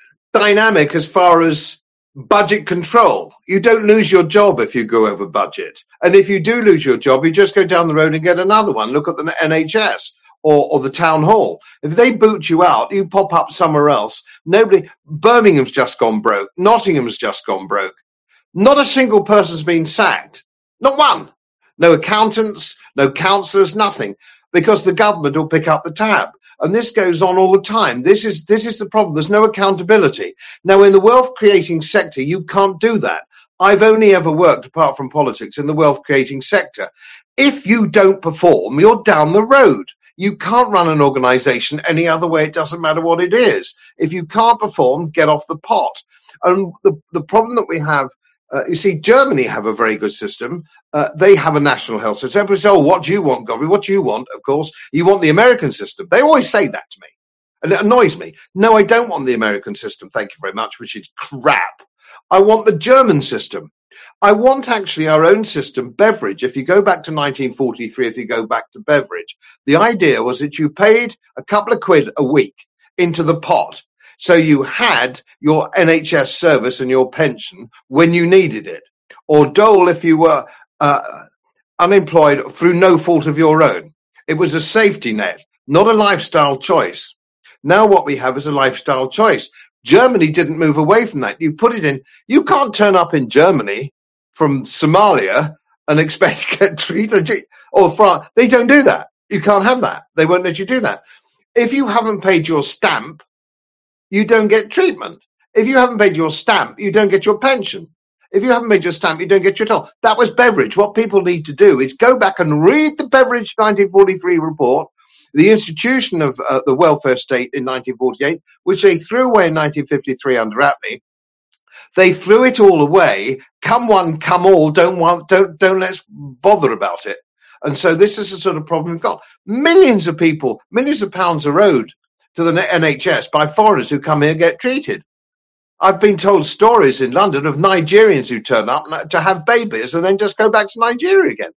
dynamic as far as budget control. You don't lose your job if you go over budget. And if you do lose your job, you just go down the road and get another one. Look at the N H S or, or the town hall. If they boot you out, you pop up somewhere else. Nobody, Birmingham's just gone broke. Nottingham's just gone broke. Not a single person's been sacked. Not one. No accountants, no councillors, nothing. Because the government will pick up the tab. And this goes on all the time. This is this is the problem. There's no accountability. Now, in the wealth-creating sector, you can't do that. I've only ever worked, apart from politics, in the wealth-creating sector. If you don't perform, you're down the road. You can't run an organization any other way. It doesn't matter what it is. If you can't perform, get off the pot. And the, the problem that we have, uh, you see, Germany have a very good system. Uh, they have a national health system. Everybody says, oh, what do you want, Godfrey? What do you want? Of course, you want the American system. They always say that to me. And it annoys me. No, I don't want the American system. Thank you very much, which is crap. I want the German system. I want actually our own system, Beveridge. If you go back to nineteen forty-three, if you go back to Beveridge, the idea was that you paid a couple of quid a week into the pot. So you had your N H S service and your pension when you needed it. Or dole if you were uh, unemployed through no fault of your own. It was a safety net, not a lifestyle choice. Now what we have is a lifestyle choice. Germany didn't move away from that. You put it in. You can't turn up in Germany from Somalia and expect to get treated. Or France. They don't do that. You can't have that. They won't let you do that. If you haven't paid your stamp, you don't get treatment. If you haven't paid your stamp, you don't get your pension. If you haven't paid your stamp, you don't get your toll. That was Beveridge. What people need to do is go back and read the Beveridge nineteen forty-three report, the institution of uh, the welfare state in nineteen forty-eight, which they threw away in nineteen fifty-three under Attlee. They threw it all away. Come one, come all. Don't want, don't, don't let's bother about it. And so this is the sort of problem we've got. Millions of people, millions of pounds are owed to the N H S by foreigners who come here and get treated. I've been told stories in London of Nigerians who turn up to have babies and then just go back to Nigeria again.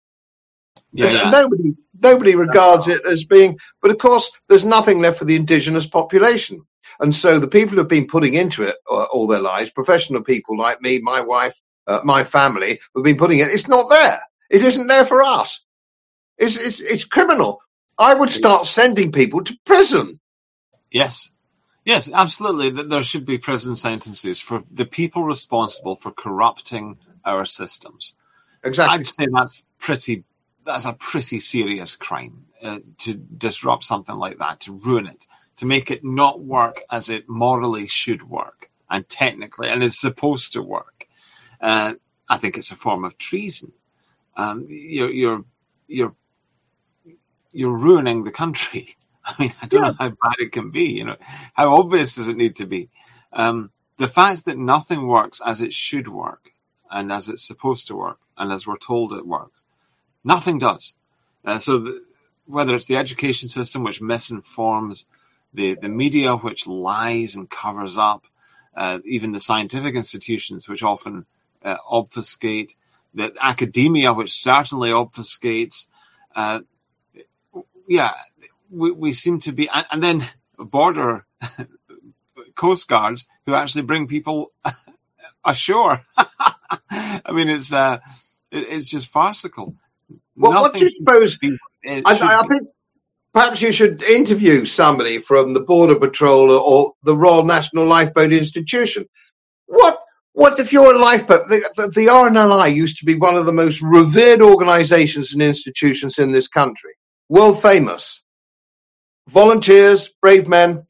Yeah, yeah. Nobody, nobody regards it as being, but of course, there's nothing left for the indigenous population. And so the people who've been putting into it all their lives, professional people like me, my wife, uh, my family, who've been putting it, it's not there. It isn't there for us. It's, it's, it's criminal. I would start sending people to prison. Yes. Yes, absolutely. There should be prison sentences for the people responsible for corrupting our systems. Exactly. I'd say that's pretty, that's a pretty serious crime uh, to disrupt something like that, to ruin it, to make it not work as it morally should work and technically, and it's supposed to work. uh, I think it's a form of treason. Um, you're, you're, you're, you're ruining the country. I mean, I don't yeah. know how bad it can be. You know, how obvious does it need to be? Um, the fact that nothing works as it should work, and as it's supposed to work, and as we're told it works, nothing does. Uh, so, the, whether it's the education system, which misinforms, the the media, which lies and covers up, uh, even the scientific institutions, which often uh, obfuscate, the academia, which certainly obfuscates. Uh, yeah, we, we seem to be, and, and then border coast guards who actually bring people ashore. I mean, it's uh, it, it's just farcical. Well, Nothing what do you suppose? Be, I, I think perhaps you should interview somebody from the Border Patrol or the Royal National Lifeboat Institution. What? What if you're a lifeboat? The, the, the R N L I used to be one of the most revered organisations and institutions in this country, world famous. Volunteers, brave men.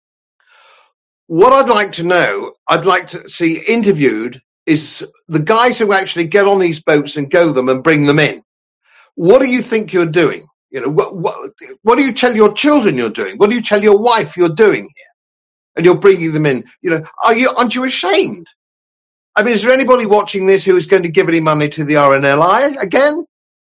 What I'd like to know, I'd like to see interviewed, is the guys who actually get on these boats and go them and bring them in. What do you think you're doing? You know, what, what, what do you tell your children you're doing? What do you tell your wife you're doing here? And you're bringing them in. You know, are you, aren't you ashamed? I mean, is there anybody watching this who is going to give any money to the R N L I again?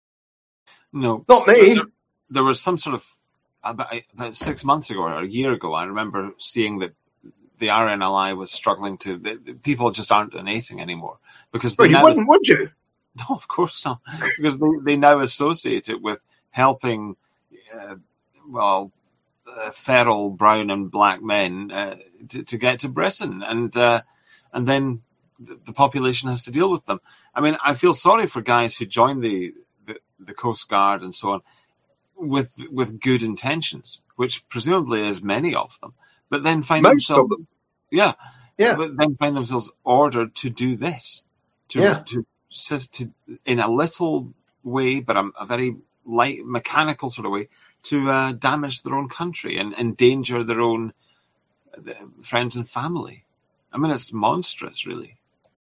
No. Not me. There, there was some sort of, about, about six months ago or a year ago, I remember seeing that the R N L I was struggling to, the, the people just aren't donating anymore. Because they well, you now, wouldn't, would you? No, of course not. Because they, they now associate it with helping, uh, well, uh, feral brown and black men uh, to, to get to Britain. And, uh, and then the population has to deal with them. I mean, I feel sorry for guys who join the, the, the Coast Guard and so on with with good intentions, which presumably is many of them, but then find Most themselves, of them. yeah, yeah, but then find themselves ordered to do this, to yeah. to, to in a little way, but a, a very light mechanical sort of way, to uh, damage their own country and endanger their own uh, friends and family. I mean, it's monstrous, really.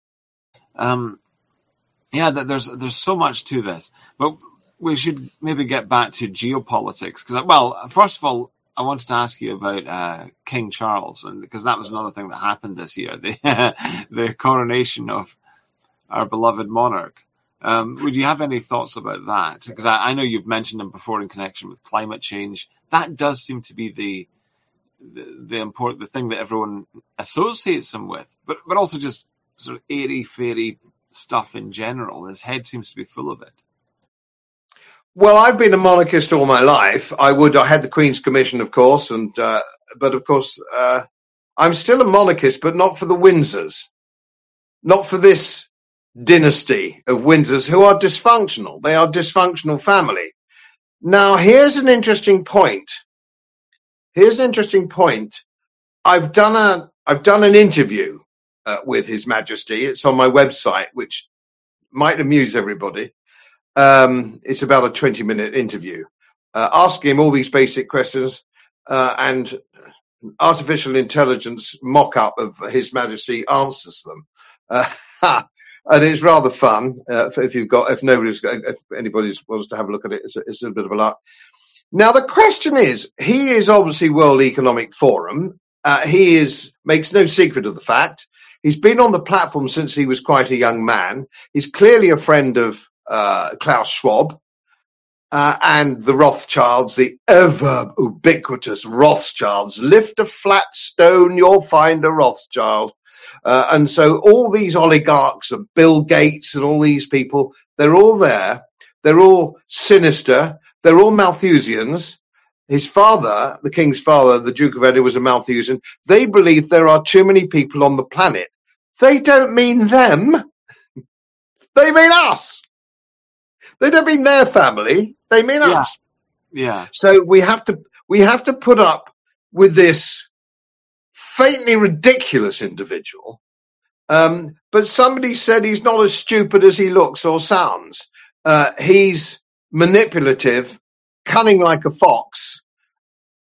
Um, yeah, there's there's so much to this, but we should maybe get back to geopolitics. Because, well, first of all, I wanted to ask you about uh, King Charles, and because that was another thing that happened this year, the the coronation of our beloved monarch. Um, would you have any thoughts about that? Because I, I know you've mentioned him before in connection with climate change. That does seem to be the the, the important the thing that everyone associates him with, but but also just sort of airy fairy stuff in general. His head seems to be full of it. Well, I've been a monarchist all my life. I would. I had the Queen's Commission, of course, and uh, but of course, uh, I'm still a monarchist, but not for the Windsors, not for this dynasty of Windsors who are dysfunctional. They are a dysfunctional family. Now, here's an interesting point. Here's an interesting point. I've done a. I've done an interview uh, with His Majesty. It's on my website, which might amuse everybody. Um, it's about a twenty minute interview, uh, asking him all these basic questions, uh, and artificial intelligence mock-up of His Majesty answers them. Uh, and it's rather fun. Uh, if you've got, if nobody's got, if anybody wants to have a look at it, it's a, it's a bit of a lark. Now, the question is, he is obviously World Economic Forum. Uh, he is, makes no secret of the fact. He's been on the platform since he was quite a young man. He's clearly a friend of Uh, Klaus Schwab uh, and the Rothschilds, the ever ubiquitous Rothschilds. Lift a flat stone, you'll find a Rothschild. Uh, and so all these oligarchs and Bill Gates and all these people, they're all there. They're all sinister. They're all Malthusians. His father, the king's father, the Duke of Edinburgh, was a Malthusian. They believe there are too many people on the planet. They don't mean them. They mean us. They don't mean their family. They mean yeah. us. Yeah. So we have to we have to put up with this faintly ridiculous individual. Um, but somebody said he's not as stupid as he looks or sounds. Uh, he's manipulative, cunning like a fox,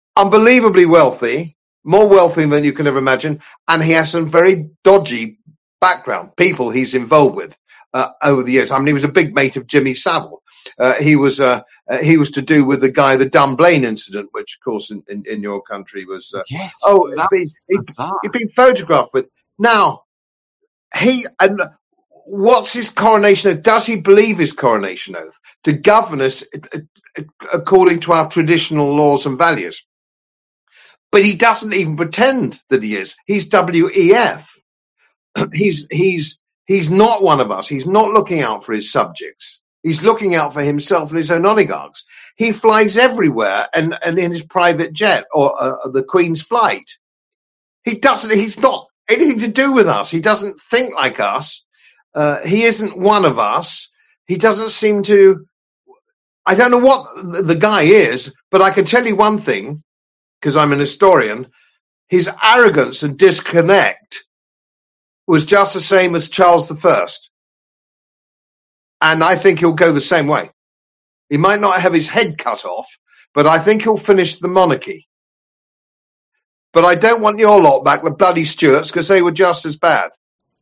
unbelievably wealthy, more wealthy than you can ever imagine, and he has some very dodgy background, people he's involved with uh, over the years. I mean, he was a big mate of Jimmy Savile. Uh, he was uh, uh, he was to do with the guy, the Dunblane incident, which, of course, in, in, in your country was uh, yes. Oh, it'd been, he'd, he'd been photographed with. Now, he and what's his coronation oath? Does he believe his coronation oath to govern us according to our traditional laws and values? But he doesn't even pretend that he is. He's W E F. He's he's he's not one of us. He's not looking out for his subjects. He's looking out for himself and his own oligarchs. He flies everywhere and, and in his private jet or uh, the Queen's flight. He doesn't. He's not anything to do with us. He doesn't think like us. Uh, he isn't one of us. He doesn't seem to. I don't know what the guy is, but I can tell you one thing, because I'm an historian. His arrogance and disconnect was just the same as Charles the First. And I think he'll go the same way. He might not have his head cut off, but I think he'll finish the monarchy. But I don't want your lot back, the bloody Stuarts, because they were just as bad.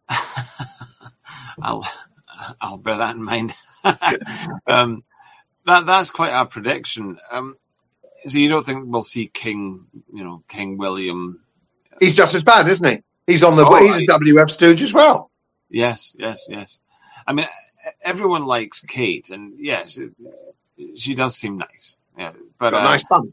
I'll I'll bear that in mind. um, that that's quite a prediction. Um, so you don't think we'll see King, you know, King William? He's just as bad, isn't he? He's on the. Oh, he's a W F stooge as well. Yes, yes, yes. I mean, everyone likes Kate, and yes, it, she does seem nice. Yeah, but got a uh, nice bum.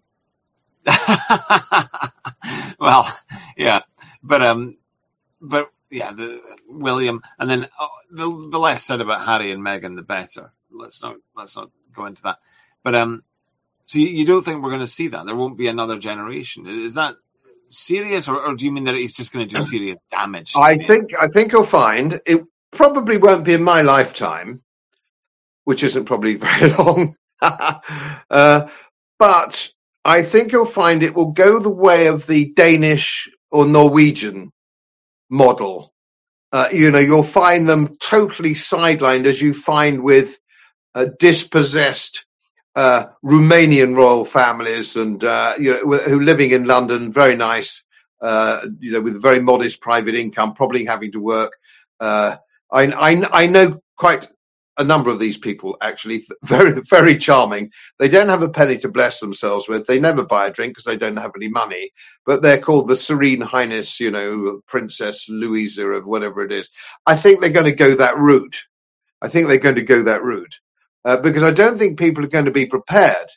Well, yeah, but um, but yeah, the William, and then oh, the the less said about Harry and Meghan, the better. Let's not let's not go into that. But um, so you, you don't think we're going to see that? There won't be another generation. Is that serious, or, or do you mean that it's just going to do serious damage? I think I think you'll find it probably won't be in my lifetime, which isn't probably very long. uh, but I think you'll find it will go the way of the Danish or Norwegian model. Uh, you know, you'll find them totally sidelined, as you find with uh, dispossessed uh, Romanian royal families, and uh, you know, who are living in London, very nice, uh, you know, with a very modest private income, probably having to work. Uh, I, I, I know quite a number of these people, actually, very, very charming. They don't have a penny to bless themselves with. They never buy a drink because they don't have any money, but they're called the Serene Highness, you know, Princess Louisa or whatever it is. I think they're going to go that route. I think they're going to go that route uh, because I don't think people are going to be prepared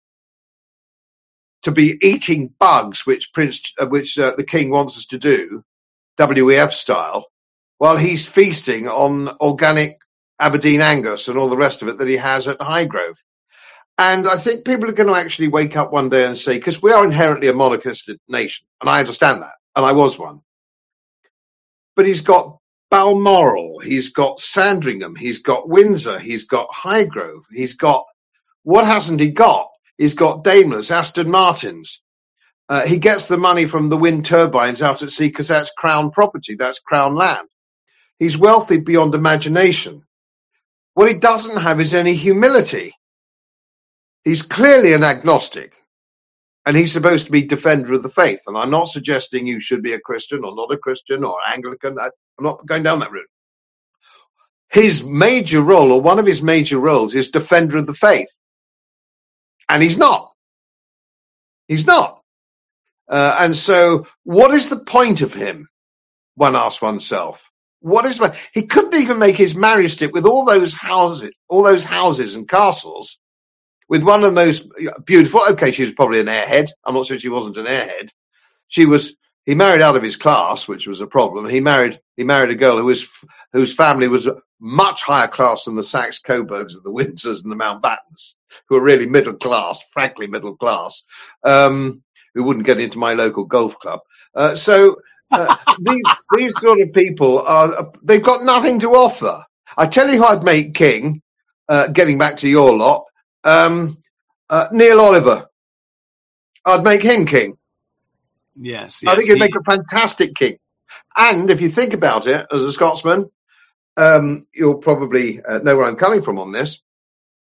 to be eating bugs, which Prince, uh, which uh, the King wants us to do, W E F style, while he's feasting on organic Aberdeen Angus and all the rest of it that he has at Highgrove. And I think people are going to actually wake up one day and say, because we are inherently a monarchist nation, and I understand that, and I was one. But he's got Balmoral, he's got Sandringham, he's got Windsor, he's got Highgrove, he's got, what hasn't he got? He's got Daimlers, Aston Martins. Uh, he gets the money from the wind turbines out at sea because that's crown property, that's crown land. He's wealthy beyond imagination. What he doesn't have is any humility. He's clearly an agnostic, and he's supposed to be defender of the faith. And I'm not suggesting you should be a Christian or not a Christian or Anglican. I'm not going down that route. His major role, or one of his major roles, is defender of the faith. And he's not. He's not. Uh, and so what is the point of him? One asks oneself. What is my, he couldn't even make his marriage stick with all those houses, all those houses and castles, with one of the most beautiful. Okay, she was probably an airhead. I'm not sure she wasn't an airhead. She was. He married out of his class, which was a problem. He married. He married a girl who was whose family was much higher class than the Saxe-Coburgs and the Windsors and the Mountbattens, who are really middle class, frankly middle class, um, who wouldn't get into my local golf club. Uh, so. Uh, these, these sort of people are, they've got nothing to offer. I tell you who I'd make king, uh, getting back to your lot, um, uh, Neil Oliver. I'd make him king. Yes, yes I think he'd he... make a fantastic king. And if you think about it, as a Scotsman, um, you'll probably uh, know where I'm coming from on this.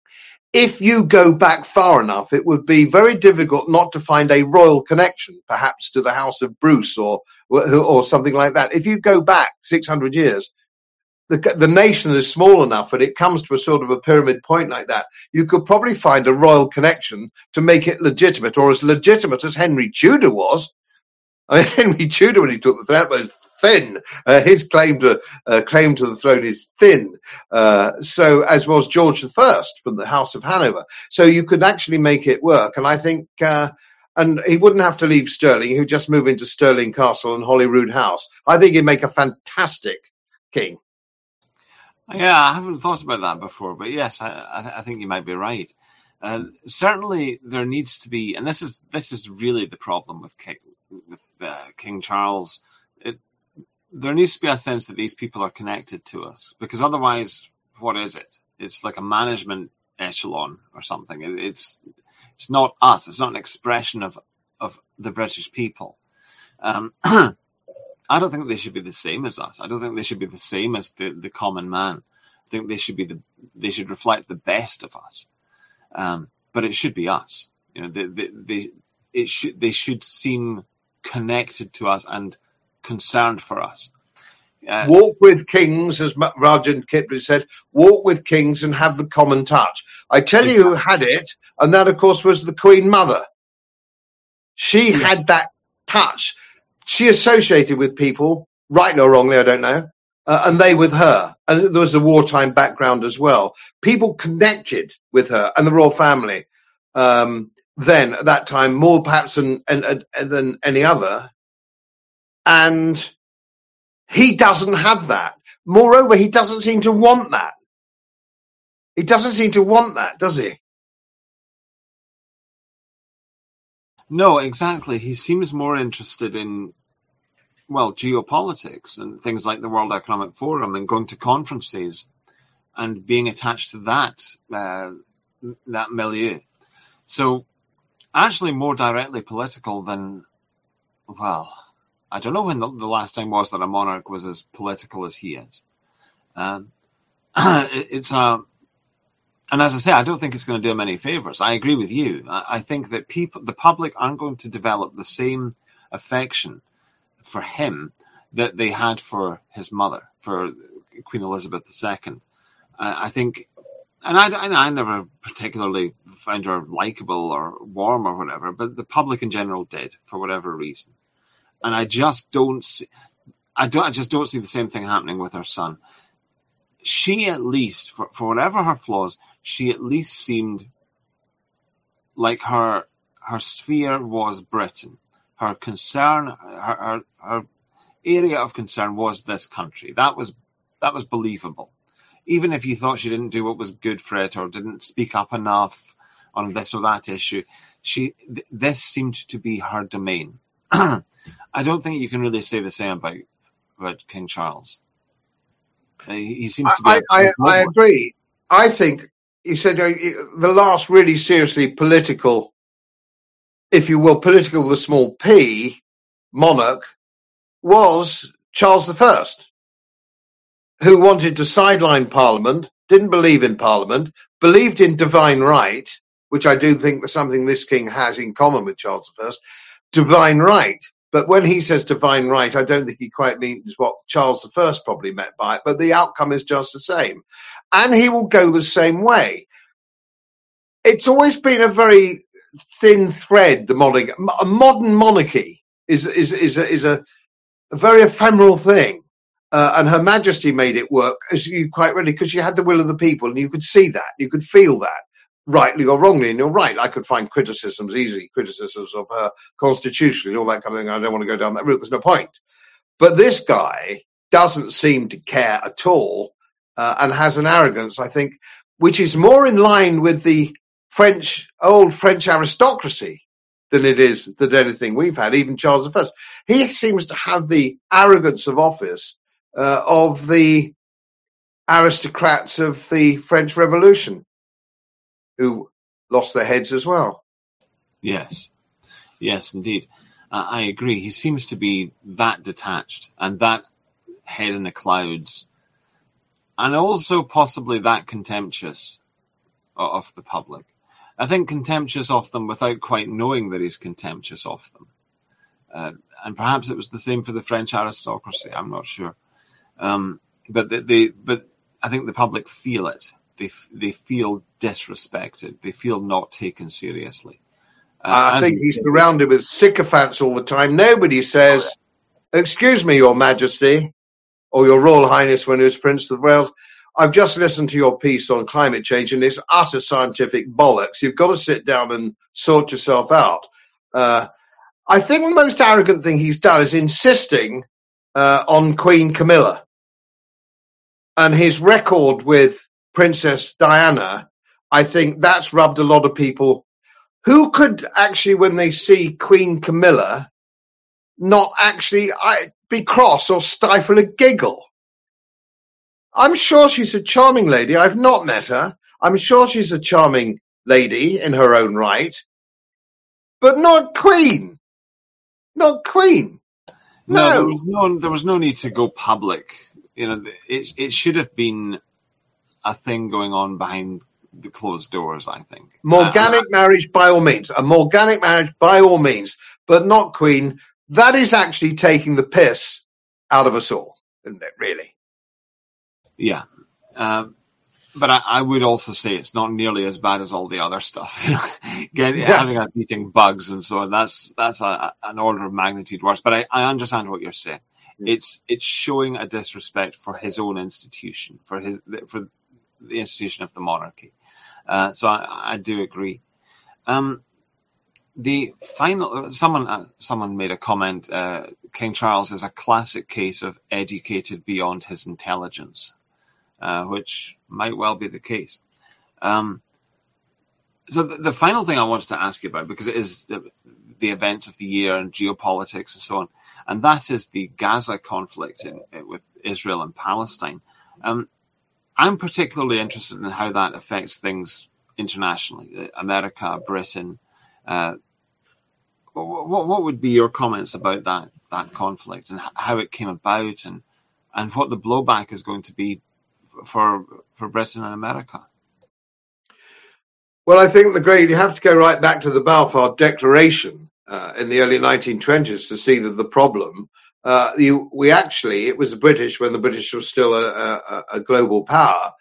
if you go back far enough, it would be very difficult not to find a royal connection, perhaps to the House of Bruce or or something like that. If you go back six hundred years, the the nation is small enough, and it comes to a sort of a pyramid point like that. You could probably find a royal connection to make it legitimate, or as legitimate as Henry Tudor was. I mean, Henry Tudor, when he took the throne, was thin. Uh, his claim to uh, claim to the throne is thin. Uh, so, as was George the First from the House of Hanover. So you could actually make it work. And I think, uh, and he wouldn't have to leave Stirling. He would just move into Stirling Castle and Holyrood House. I think he'd make a fantastic king. Yeah, I haven't thought about that before, but yes, I, I think you might be right. Uh, certainly, there needs to be, and this is this is really the problem with King, with uh, King Charles. It, there needs to be a sense that these people are connected to us, because otherwise, what is it? It's like a management echelon or something. It, it's it's not us. It's not an expression of of the British people. Um, I don't think they should be the same as us. I don't think they should be the same as the, the common man. I think they should be the they should reflect the best of us. Um, but it should be us. You know, they, they, they it should they should seem connected to us and concerned for us. Uh, walk with kings, as Rudyard Kipling said. Walk with kings and have the common touch. I tell you who had it, and that, of course, was the Queen Mother. She yeah. had that touch. She associated with people, rightly or wrongly, I don't know, uh, and they with her. And there was a wartime background as well. People connected with her and the royal family um, then, at that time, more perhaps than, than, than any other. And he doesn't have that. Moreover, he doesn't seem to want that. He doesn't seem to want that, does he? No, exactly. He seems more interested in, well, geopolitics and things like the World Economic Forum and going to conferences and being attached to that uh, that milieu. So, actually, more directly political than, well, I don't know when the, the last time was that a monarch was as political as he is. Um, it, it's a, and as I say, I don't think it's going to do him any favors. I agree with you. I, I think that people, the public, aren't going to develop the same affection for him that they had for his mother, for Queen Elizabeth the Second. Uh, I think, and I, I, I never particularly found her likable or warm or whatever, but the public in general did, for whatever reason. And I just don't see, I don't, I just don't see the same thing happening with her son. She, at least, for, for whatever her flaws, she at least seemed like her her sphere was Britain. Her concern, her, her her area of concern was this country. That was that was believable. Even if you thought she didn't do what was good for it or didn't speak up enough on this or that issue, she th- this seemed to be her domain. I don't think you can really say the same about, about King Charles. He, he seems to be. I, I, I agree. I think you said you know, the last really seriously political, if you will, political with a small p, monarch was Charles the First, who wanted to sideline Parliament, didn't believe in Parliament, believed in divine right, which I do think that's something this king has in common with Charles the First, divine right. But when he says divine right, I don't think he quite means what Charles the First probably meant by it, but the outcome is just the same. And he will go the same way. It's always been a very thin thread, the monarchy. A modern monarchy is, is, is, a, is a, a very ephemeral thing. Uh, and Her Majesty made it work, as you quite rightly, because she had the will of the people, and you could see that, you could feel that. Rightly or wrongly, and you're right, I could find criticisms, easy criticisms of her constitutionally, all that kind of thing. I don't want to go down that route, there's no point. But this guy doesn't seem to care at all, uh, and has an arrogance, I think, which is more in line with the French, old French aristocracy than it is than anything we've had, even Charles the First. He seems to have the arrogance of office uh, of the aristocrats of the French Revolution, who lost their heads as well. Yes, yes, indeed. Uh, I agree. He seems to be that detached and that head in the clouds, and also possibly that contemptuous of the public. I think contemptuous of them without quite knowing that he's contemptuous of them. Uh, and perhaps it was the same for the French aristocracy. I'm not sure. Um, but they, they, but I think the public feel it. They they feel disrespected. They feel not taken seriously. Uh, I think he's surrounded with sycophants all the time. Nobody says, "Excuse me, Your Majesty," or "Your Royal Highness" when he was Prince of Wales. I've just listened to your piece on climate change, and it's utter scientific bollocks. You've got to sit down and sort yourself out. Uh, I think the most arrogant thing he's done is insisting uh, on Queen Camilla. And his record with Princess Diana, I think that's rubbed a lot of people. Who could actually, when they see Queen Camilla, not actually be cross or stifle a giggle? I'm sure she's a charming lady. I've not met her. I'm sure she's a charming lady in her own right, but not Queen. Not Queen. No, No, there was no, there was no need to go public. You know, it it should have been a thing going on behind the closed doors, I think. Morganic uh, marriage by all means. A morganic marriage by all means, but not Queen. That is actually taking the piss out of us all, isn't it, really? Yeah. Uh, but I, I would also say it's not nearly as bad as all the other stuff. You know, Get, yeah. Having us eating bugs and so on, that's that's a, an order of magnitude worse. But I, I understand what you're saying. It's it's showing a disrespect for his own institution, for his for the institution of the monarchy. Uh, so I, I do agree. Um, the final someone uh, someone made a comment. Uh, King Charles is a classic case of educated beyond his intelligence, uh, which might well be the case. Um, so the, the final thing I wanted to ask you about, because it is the, the events of the year and geopolitics and so on, and that is the Gaza conflict in, with Israel and Palestine. Um, I'm particularly interested in how that affects things internationally, America, Britain. Uh, what, what would be your comments about that that conflict and how it came about, and and what the blowback is going to be for for Britain and America? Well, I think the great, you have to go right back to the Balfour Declaration uh, in the early nineteen twenties to see that the problem, uh, you, we actually, it was the British, when the British was still a, a, a global power,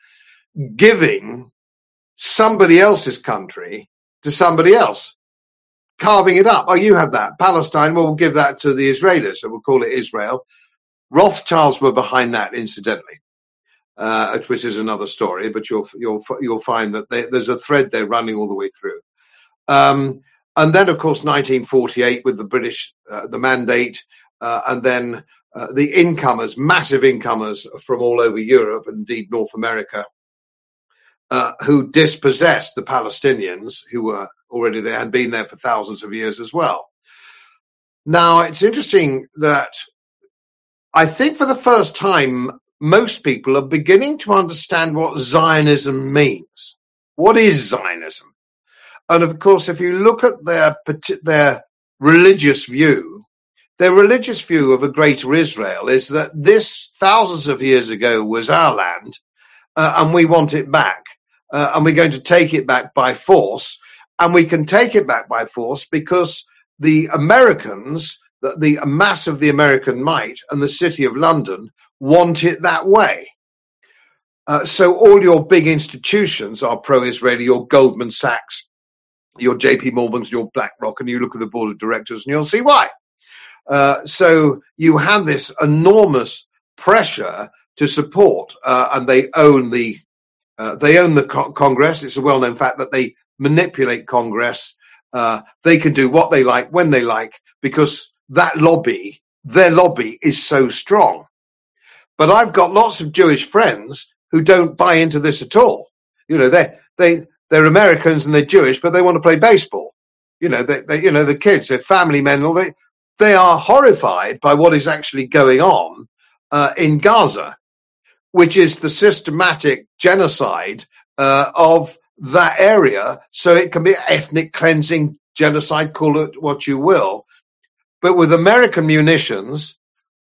giving somebody else's country to somebody else, carving it up. Oh, you have that. Palestine, well, we'll give that to the Israelis, so we'll call it Israel. Rothschilds were behind that, incidentally. Uh, which is another story, but you'll you'll you'll find that they, there's a thread there running all the way through. Um, and then, of course, nineteen forty-eight with the British, uh, the mandate, uh, and then uh, the incomers, massive incomers from all over Europe and indeed North America, uh, who dispossessed the Palestinians who were already there and been there for thousands of years as well. Now, it's interesting that I think for the first time, most people are beginning to understand what Zionism means. What is Zionism? And of course, if you look at their their religious view, their religious view of a greater Israel is that this thousands of years ago was our land, uh, and we want it back, uh, and we're going to take it back by force, and we can take it back by force because the Americans, the, the mass of the American might and the city of London want it that way. Uh, so all your big institutions are pro-Israeli, your Goldman Sachs, your J P Morgans, your BlackRock, and you look at the board of directors and you'll see why. Uh, so you have this enormous pressure to support, uh, and they own the uh, they own the co- Congress. It's a well-known fact that they manipulate Congress. Uh, they can do what they like when they like because that lobby, their lobby, is so strong. But I've got lots of Jewish friends who don't buy into this at all. You know, they they they're Americans and they're Jewish, but they want to play baseball. You know, they, they you know the kids, they're family men. They they are horrified by what is actually going on uh, in Gaza, which is the systematic genocide uh, of that area. So it can be ethnic cleansing, genocide, call it what you will, but with American munitions,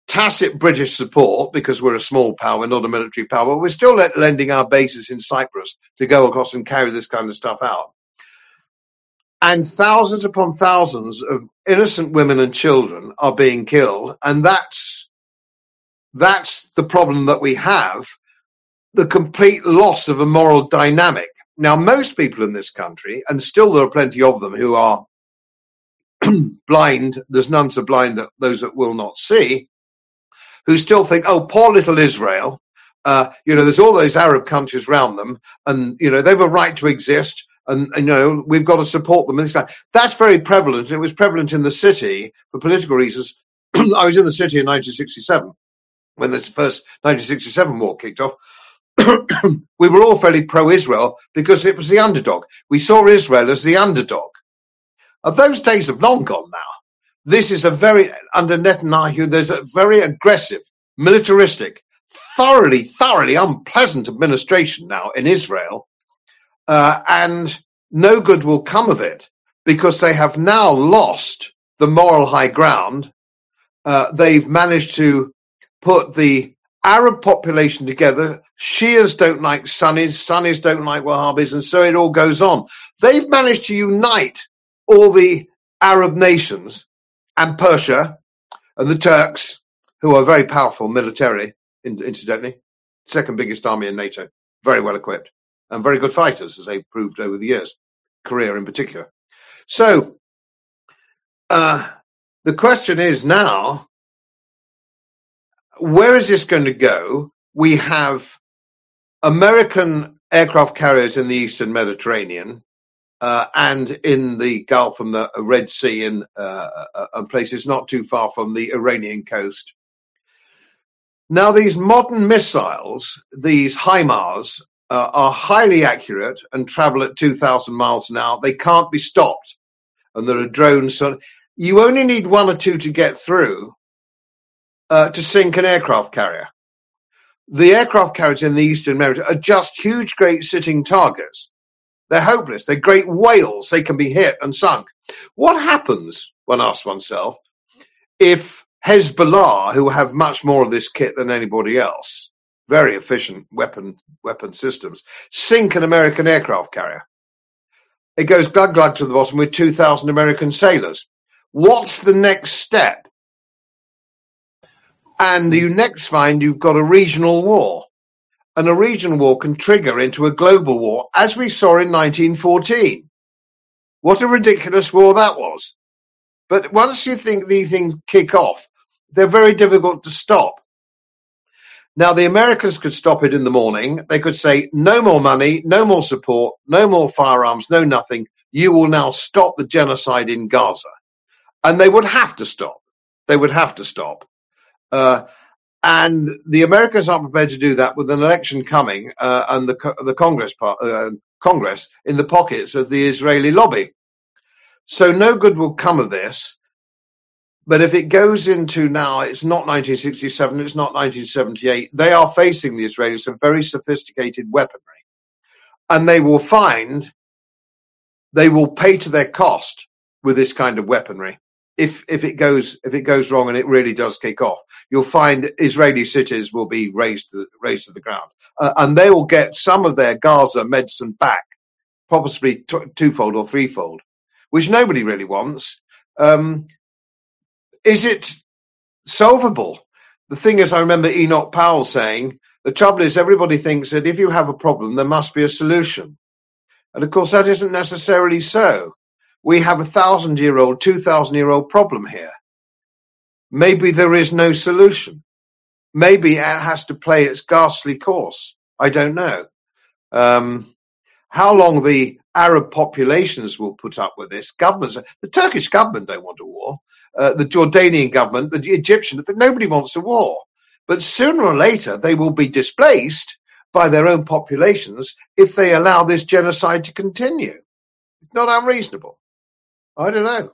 tacit British support because we're a small power, we're not a military power, but we're still let, lending our bases in Cyprus to go across and carry this kind of stuff out. And thousands upon thousands of innocent women and children are being killed. And that's, that's the problem that we have, the complete loss of a moral dynamic. Now, most people in this country, and still there are plenty of them who are blind, there's none so blind that those that will not see, who still think, oh, poor little Israel, uh, you know, there's all those Arab countries around them, and, you know, they've a right to exist, and, and you know, we've got to support them. And this guy, that's very prevalent. It was prevalent in the city for political reasons. I was in the city in nineteen sixty-seven, when this first nineteen sixty-seven war kicked off. We were all fairly pro-Israel because it was the underdog. We saw Israel as the underdog. Uh, those days have long gone now. This is a very, under Netanyahu, there's a very aggressive, militaristic, thoroughly, thoroughly unpleasant administration now in Israel. Uh, and no good will come of it because they have now lost the moral high ground. Uh, they've managed to put the Arab population together. Shias don't like Sunnis, Sunnis don't like Wahhabis, and so it all goes on. They've managed to unite all the Arab nations and Persia and the Turks, who are very powerful militarily, incidentally, second biggest army in NATO, very well equipped and very good fighters, as they've proved over the years, Korea in particular. So uh, the question is now, where is this going to go? We have American aircraft carriers in the Eastern Mediterranean uh, and in the Gulf and the Red Sea and, uh, and places not too far from the Iranian coast. Now, these modern missiles, these HIMARS, uh, are highly accurate and travel at two thousand miles an hour. They can't be stopped. And there are drones. So you only need one or two to get through uh, to sink an aircraft carrier. The aircraft carriers in the Eastern Mediterranean are just huge, great sitting targets. They're hopeless. They're great whales. They can be hit and sunk. What happens, one asks oneself, if Hezbollah, who have much more of this kit than anybody else, very efficient weapon weapon systems, sink an American aircraft carrier? It goes glug glug to the bottom with two thousand American sailors. What's the next step? And you next find you've got a regional war. And a regional war can trigger into a global war, as we saw in nineteen fourteen. What a ridiculous war that was. But once you think these things kick off, they're very difficult to stop. Now, the Americans could stop it in the morning. They could say, no more money, no more support, no more firearms, no nothing. You will now stop the genocide in Gaza. And they would have to stop. They would have to stop. Uh, and the Americans aren't prepared to do that with an election coming uh, and the, the Congress, uh, Congress in the pockets of the Israeli lobby. So no good will come of this. But if it goes into now, it's not nineteen sixty-seven, it's not nineteen seventy-eight. They are facing, the Israelis, some very sophisticated weaponry. And they will find they will pay to their cost with this kind of weaponry. If if it goes if it goes wrong and it really does kick off, you'll find Israeli cities will be razed to the, razed to the ground. Uh, and they will get some of their Gaza medicine back, possibly t- twofold or threefold, which nobody really wants. Um, Is it solvable? The thing is, I remember Enoch Powell saying, the trouble is everybody thinks that if you have a problem, there must be a solution. And of course, that isn't necessarily so. We have a thousand-year-old, two thousand-year-old problem here. Maybe there is no solution. Maybe it has to play its ghastly course. I don't know. Um, how long the Arab populations will put up with this. Governments, the Turkish government don't want a war. Uh, the Jordanian government, the Egyptian, nobody wants a war. But sooner or later, they will be displaced by their own populations if they allow this genocide to continue. It's not unreasonable. I don't know.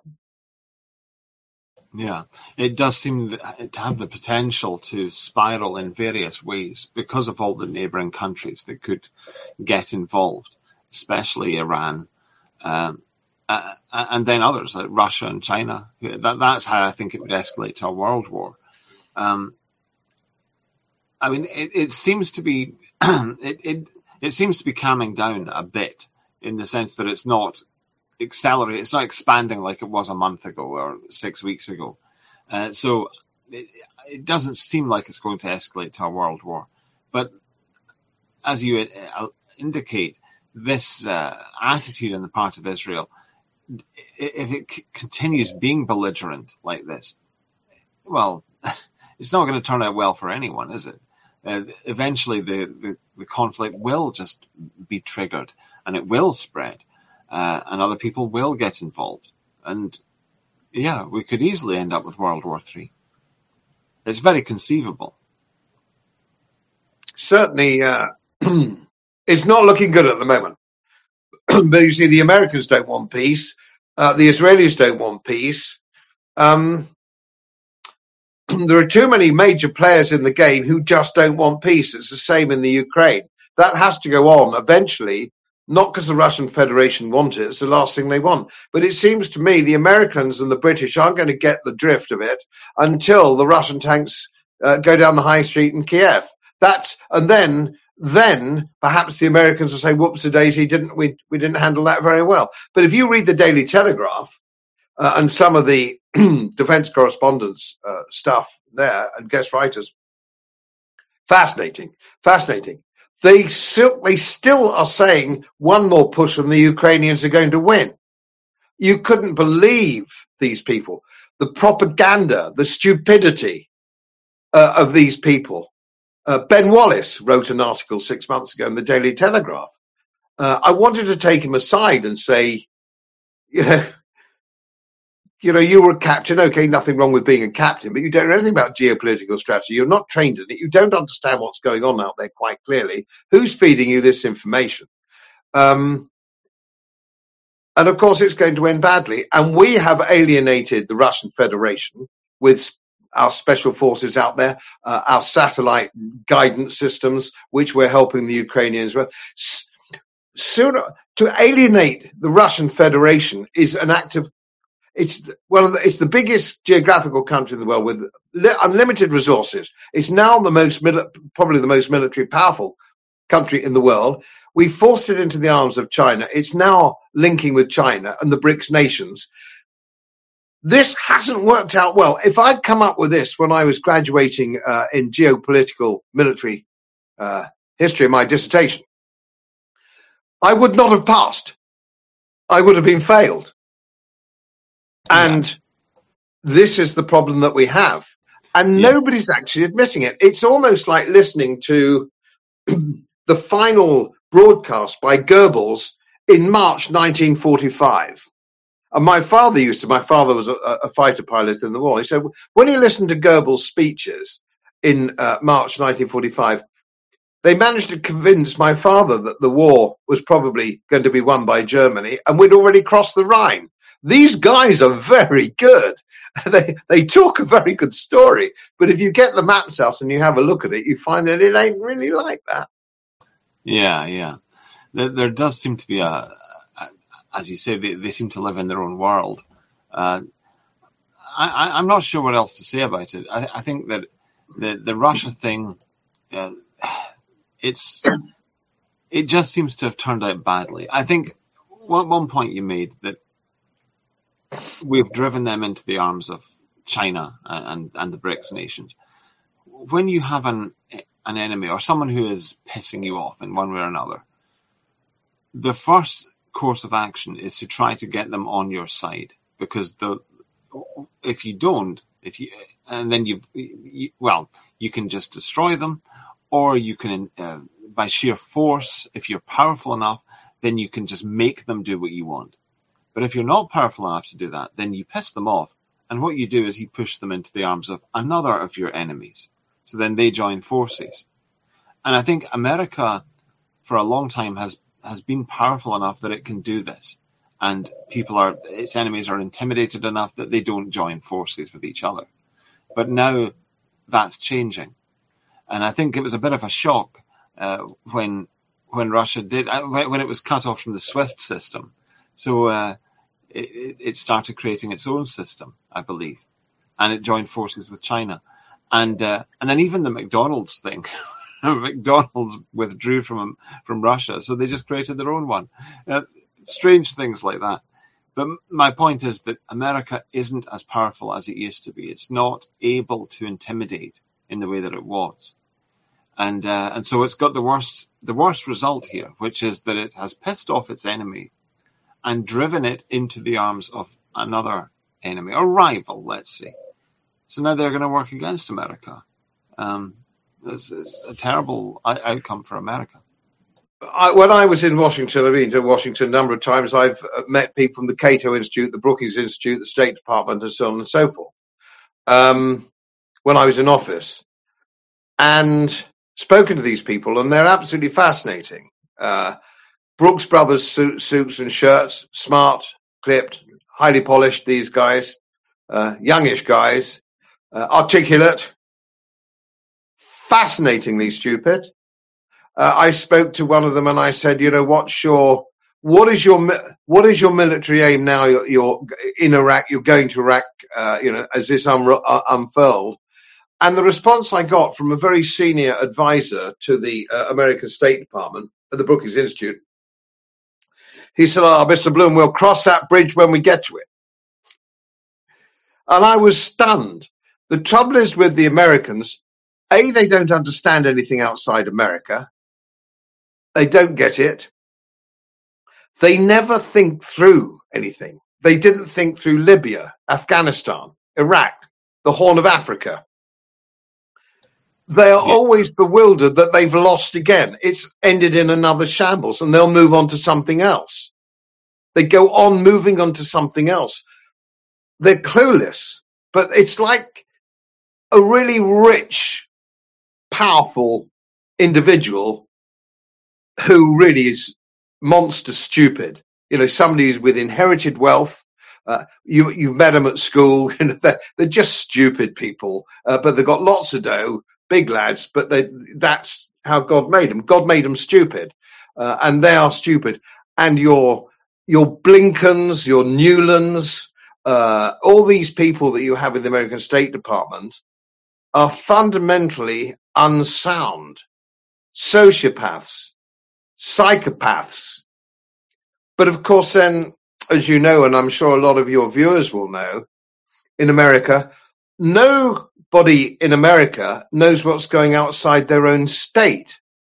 Yeah, it does seem to have the potential to spiral in various ways because of all the neighbouring countries that could get involved, especially Iran, um, uh, and then others like Russia and China. That, that's how I think it would escalate to a world war. Um, I mean, it, it seems to be it, it it seems to be calming down a bit in the sense that it's not accelerating, it's not expanding like it was a month ago or six weeks ago. Uh, so it, it doesn't seem like it's going to escalate to a world war. But as you uh, indicate, this uh, attitude on the part of Israel, if it c- continues being belligerent like this, well, it's not going to turn out well for anyone, is it? Uh, eventually, the, the, the conflict will just be triggered, and it will spread, uh, and other people will get involved. And, yeah, we could easily end up with World War Three. It's very conceivable. Certainly, uh, it's not looking good at the moment. But you see, the Americans don't want peace. Uh, the Israelis don't want peace. Um, there are too many major players in the game who just don't want peace. It's the same in the Ukraine. That has to go on eventually, not because the Russian Federation want it. It's the last thing they want. But it seems to me the Americans and the British aren't going to get the drift of it until the Russian tanks uh, go down the high street in Kiev. That's and then then perhaps the Americans will say, "Whoops-a-daisy, didn't we? We didn't handle that very well." But if you read the Daily Telegraph uh, and some of the defense correspondents uh, stuff there and guest writers, fascinating, fascinating. They still they still are saying one more push and the Ukrainians are going to win. You couldn't believe these people, the propaganda, the stupidity uh, of these people. Uh, Ben Wallace wrote an article six months ago in the Daily Telegraph. Uh, I wanted to take him aside and say, you know, you know, you were a captain. Okay, nothing wrong with being a captain, but you don't know anything about geopolitical strategy. You're not trained in it. You don't understand what's going on out there quite clearly. Who's feeding you this information? Um, and of course, it's going to end badly. And we have alienated the Russian Federation with our special forces out there, uh, our satellite guidance systems, which we're helping the Ukrainians with. Sooner, to alienate the Russian Federation is an act of, it's well, it's the biggest geographical country in the world with li- unlimited resources. It's now the most, mili- probably the most military powerful country in the world. We forced it into the arms of China. It's now linking with China and the BRICS nations. This hasn't worked out well. If I'd come up with this when I was graduating uh, in geopolitical military uh, history in my dissertation, I would not have passed. I would have been failed. And yeah. This is the problem that we have. And yeah. Nobody's actually admitting it. It's almost like listening to the final broadcast by Goebbels in March nineteen forty-five. And my father used to, my father was a, a fighter pilot in the war. He said, when he listened to Goebbels' speeches in uh, March nineteen forty-five, they managed to convince my father that the war was probably going to be won by Germany and we'd already crossed the Rhine. These guys are very good. They they talk a very good story. But if you get the maps out and you have a look at it, you find that it ain't really like that. Yeah, yeah. There, there does seem to be a, as you say, they, they seem to live in their own world. Uh, I, I'm not sure what else to say about it. I, I think that the, the Russia thing, uh, it's it just seems to have turned out badly. I think one, one point you made that we've driven them into the arms of China and, and, and the BRICS nations. When you have an an enemy or someone who is pissing you off in one way or another, the first course of action is to try to get them on your side, because the if you don't, if you and then you've you, well, you can just destroy them, or you can uh, by sheer force, if you're powerful enough, then you can just make them do what you want. But if you're not powerful enough to do that, then you piss them off, and what you do is you push them into the arms of another of your enemies. So then they join forces, and I think America, for a long time, has has been powerful enough that it can do this, and people are its enemies are intimidated enough that they don't join forces with each other. But now that's changing, and I think it was a bit of a shock uh, when when Russia did uh, when it was cut off from the SWIFT system. So uh, it, it started creating its own system, I believe, and it joined forces with China. And uh, and then even the McDonald's thing, McDonald's withdrew from from Russia, so they just created their own one. Uh, strange things like that. But my point is that America isn't as powerful as it used to be. It's not able to intimidate in the way that it was. And uh, and so it's got the worst the worst result here, which is that it has pissed off its enemy and driven it into the arms of another enemy, or rival, let's say. So now they're going to work against America. Um, this is a terrible outcome for America. I, when I was in Washington, I've been to Washington a number of times. I've met people from the Cato Institute, the Brookings Institute, the State Department, and so on and so forth. Um, when I was in office, and spoken to these people, and they're absolutely fascinating. Uh, Brooks Brothers suit, suits and shirts, smart, clipped, highly polished. These guys, uh, youngish guys, uh, articulate, fascinatingly stupid. Uh, I spoke to one of them and I said, you know, what's your, what is your, what is your military aim now? You're, you're in Iraq, you're going to Iraq, uh, you know, as this un- uh, unfurled. And the response I got from a very senior advisor to the uh, American State Department at the Brookings Institute, he said, oh, Mister Bloom, we'll cross that bridge when we get to it. And I was stunned. The trouble is with the Americans, A, they don't understand anything outside America. They don't get it. They never think through anything. They didn't think through Libya, Afghanistan, Iraq, the Horn of Africa. They are yeah. always bewildered that they've lost again. It's ended in another shambles, and they'll move on to something else. They go on moving on to something else. They're clueless, but it's like a really rich, powerful individual who really is monster stupid. You know, somebody who's with inherited wealth. Uh, you, you've met them at school. You know, they're, they're just stupid people, uh, but they've got lots of dough, big lads, but they, that's how God made them. God made them stupid, uh, and they are stupid. And your, your Blinkens, your Newlands, uh, all these people that you have in the American State Department are fundamentally unsound, sociopaths, psychopaths. But of course, then, as you know, and I'm sure a lot of your viewers will know, in America, nobody in America knows what's going outside their own state.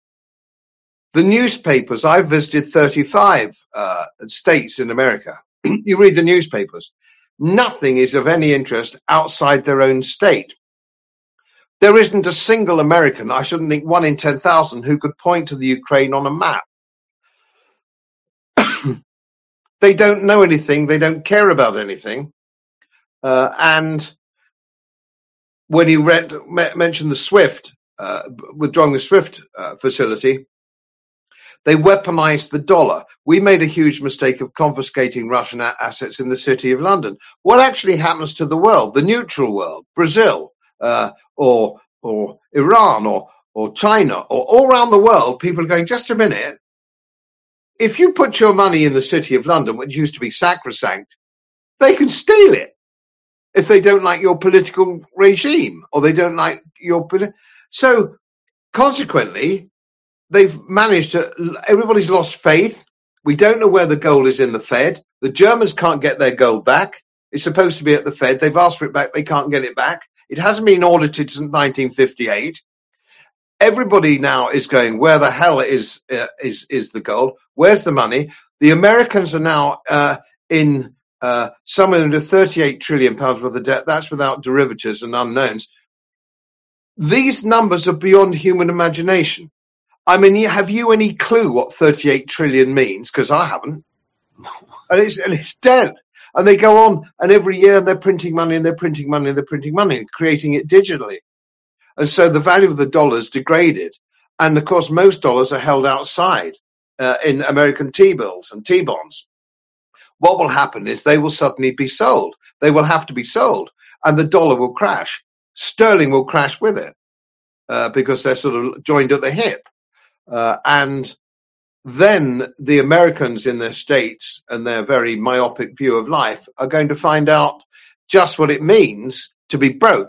The newspapers, I've visited thirty-five uh, states in America. You read the newspapers. Nothing is of any interest outside their own state. There isn't a single American, I shouldn't think one in ten thousand, who could point to the Ukraine on a map. They don't know anything. They don't care about anything. Uh, and when you read, mentioned the SWIFT, uh, withdrawing the SWIFT uh, facility, they weaponized the dollar. We made a huge mistake of confiscating Russian a- assets in the city of London. What actually happens to the world, the neutral world, Brazil, uh, or or Iran, or or China, or all around the world? People are going, just a minute. If you put your money in the city of London, which used to be sacrosanct, they can steal it if they don't like your political regime or they don't like your politi- so consequently they've managed to, everybody's lost faith. We don't know where the gold is in the Fed. The Germans can't get their gold back. It's supposed to be at the Fed. They've asked for it back. They can't get it back. It hasn't been audited since nineteen fifty-eight. Everybody now is going, where the hell is uh, is is the gold? Where's the money? The Americans are now uh, in uh, somewhere under thirty-eight trillion pounds worth of debt. That's without derivatives and unknowns. These numbers are beyond human imagination. I mean, have you any clue what thirty-eight trillion means? Because I haven't. And it's, and it's dead. And they go on, and every year they're printing money, and they're printing money, and they're printing money, and creating it digitally. And so the value of the dollar is degraded. And of course, most dollars are held outside uh, in American T-bills and T-bonds. What will happen is they will suddenly be sold. They will have to be sold, and the dollar will crash. Sterling will crash with it uh, because they're sort of joined at the hip. Uh, and then the Americans in their states and their very myopic view of life are going to find out just what it means to be broke.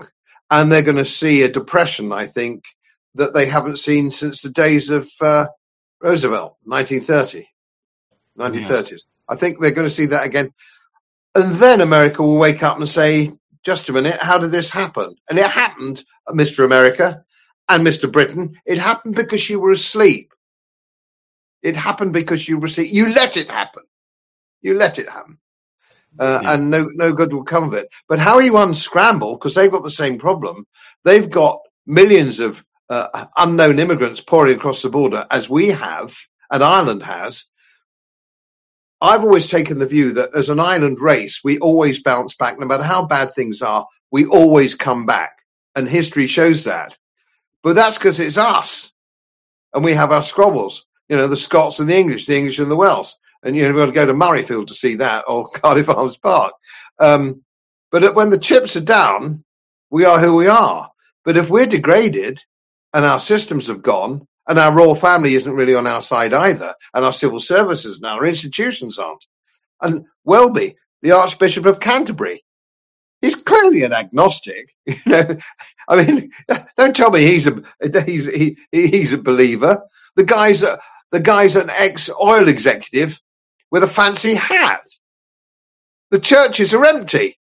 and they're going to see a depression, I think, that they haven't seen since the days of uh, Roosevelt, nineteen thirty, nineteen thirties. Yeah. I think they're going to see that again. And then America will wake up and say, just a minute, how did this happen? And it happened, Mister America and Mister Britain, it happened because you were asleep. It happened because you were asleep. You let it happen. You let it happen. Uh, yeah. And no, no good will come of it. But how you unscramble, because they've got the same problem, they've got millions of uh, unknown immigrants pouring across the border, as we have, and Ireland has. I've always taken the view that as an island race, we always bounce back. No matter how bad things are, we always come back. And history shows that. But that's because it's us. And we have our squabbles. You know, the Scots and the English, the English and the Welsh. And, you know, we've got to go to Murrayfield to see that, or Cardiff Arms Park. Um, but when the chips are down, we are who we are. But if we're degraded and our systems have gone, and our royal family isn't really on our side either, and our civil services and our institutions aren't. And Welby, the Archbishop of Canterbury, he's clearly an agnostic. You know, I mean, don't tell me he's a he's he, he's a believer. The guy's a, the guy's an ex-oil executive with a fancy hat. The churches are empty.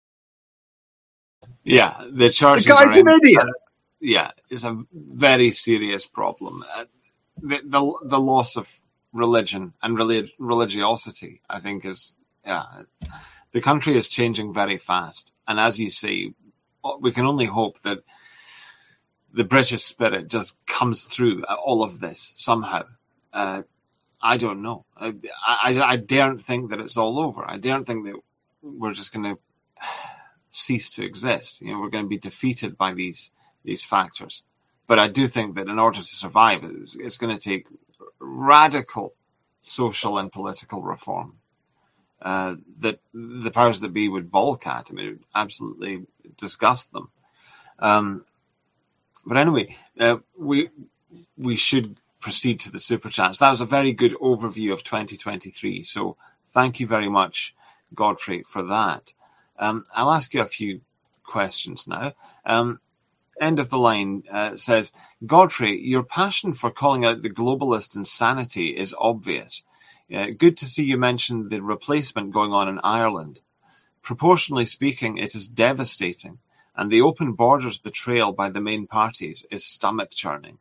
Yeah, the churches the guy's are empty. An idiot. Yeah, it's a very serious problem. Uh, the, the the loss of religion and relig- religiosity, I think, is yeah. The country is changing very fast, and as you say, we can only hope that the British spirit just comes through all of this somehow. Uh, I don't know. I, I I daren't think that it's all over. I daren't think that we're just going to cease to exist. You know, we're going to be defeated by these. these factors. But I do think that in order to survive, it's, it's going to take radical social and political reform uh, that the powers that be would balk at. I mean, it would absolutely disgust them. Um, but anyway, uh, we we should proceed to the Super Chats. That was a very good overview of twenty twenty-three. So thank you very much, Godfrey, for that. Um, I'll ask you a few questions now. Um, End of the line uh, says, Godfrey, your passion for calling out the globalist insanity is obvious. Uh, good to see you mention the replacement going on in Ireland. Proportionally speaking, it is devastating, and the open borders betrayal by the main parties is stomach-churning.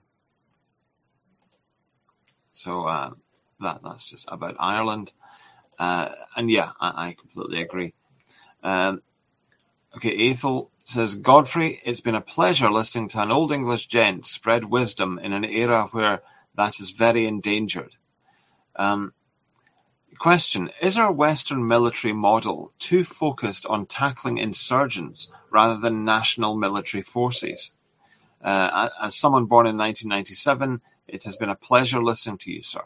So uh, that that's just about Ireland. Uh, and yeah, I, I completely agree. Um, okay, Ethel says, Godfrey, it's been a pleasure listening to an old English gent spread wisdom in an era where that is very endangered. Um, question, is our Western military model too focused on tackling insurgents rather than national military forces? Uh, as someone born in nineteen ninety-seven, it has been a pleasure listening to you, sir.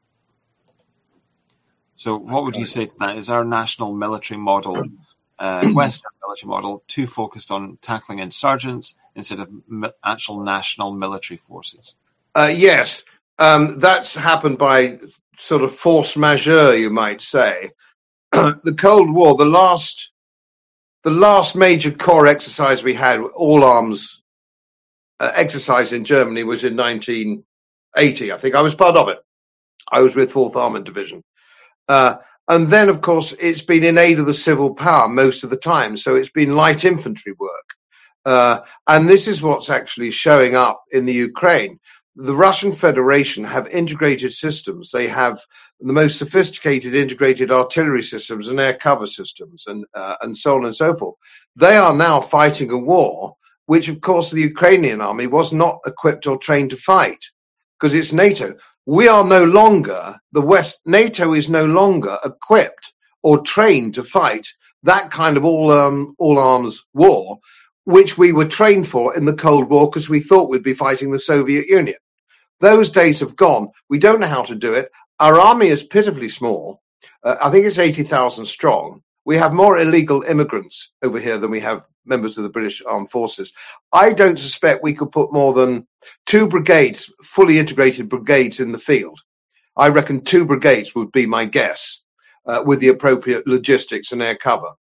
So what would you say to that? Is our national military model... Uh, Western military model too focused on tackling insurgents instead of mi- actual national military forces? Uh, yes, um, that's happened by sort of force majeure, you might say. The Cold War, the last, the last major core exercise we had, all arms uh, exercise in Germany, was in nineteen eighty. I think I was part of it. I was with fourth Armoured Division. Uh, And then, of course, it's been in aid of the civil power most of the time. So it's been light infantry work. Uh, and this is what's actually showing up in the Ukraine. The Russian Federation have integrated systems. They have the most sophisticated integrated artillery systems and air cover systems and, uh, and so on and so forth. They are now fighting a war, which, of course, the Ukrainian army was not equipped or trained to fight because it's NATO. We are no longer, the West, NATO is no longer equipped or trained to fight that kind of all um, all arms war, which we were trained for in the Cold War because we thought we'd be fighting the Soviet Union. Those days have gone. We don't know how to do it. Our army is pitifully small. Uh, I think it's eighty thousand strong. We have more illegal immigrants over here than we have members of the British Armed Forces. I don't suspect we could put more than two brigades, fully integrated brigades in the field. I reckon two brigades would be my guess, uh, with the appropriate logistics and air cover.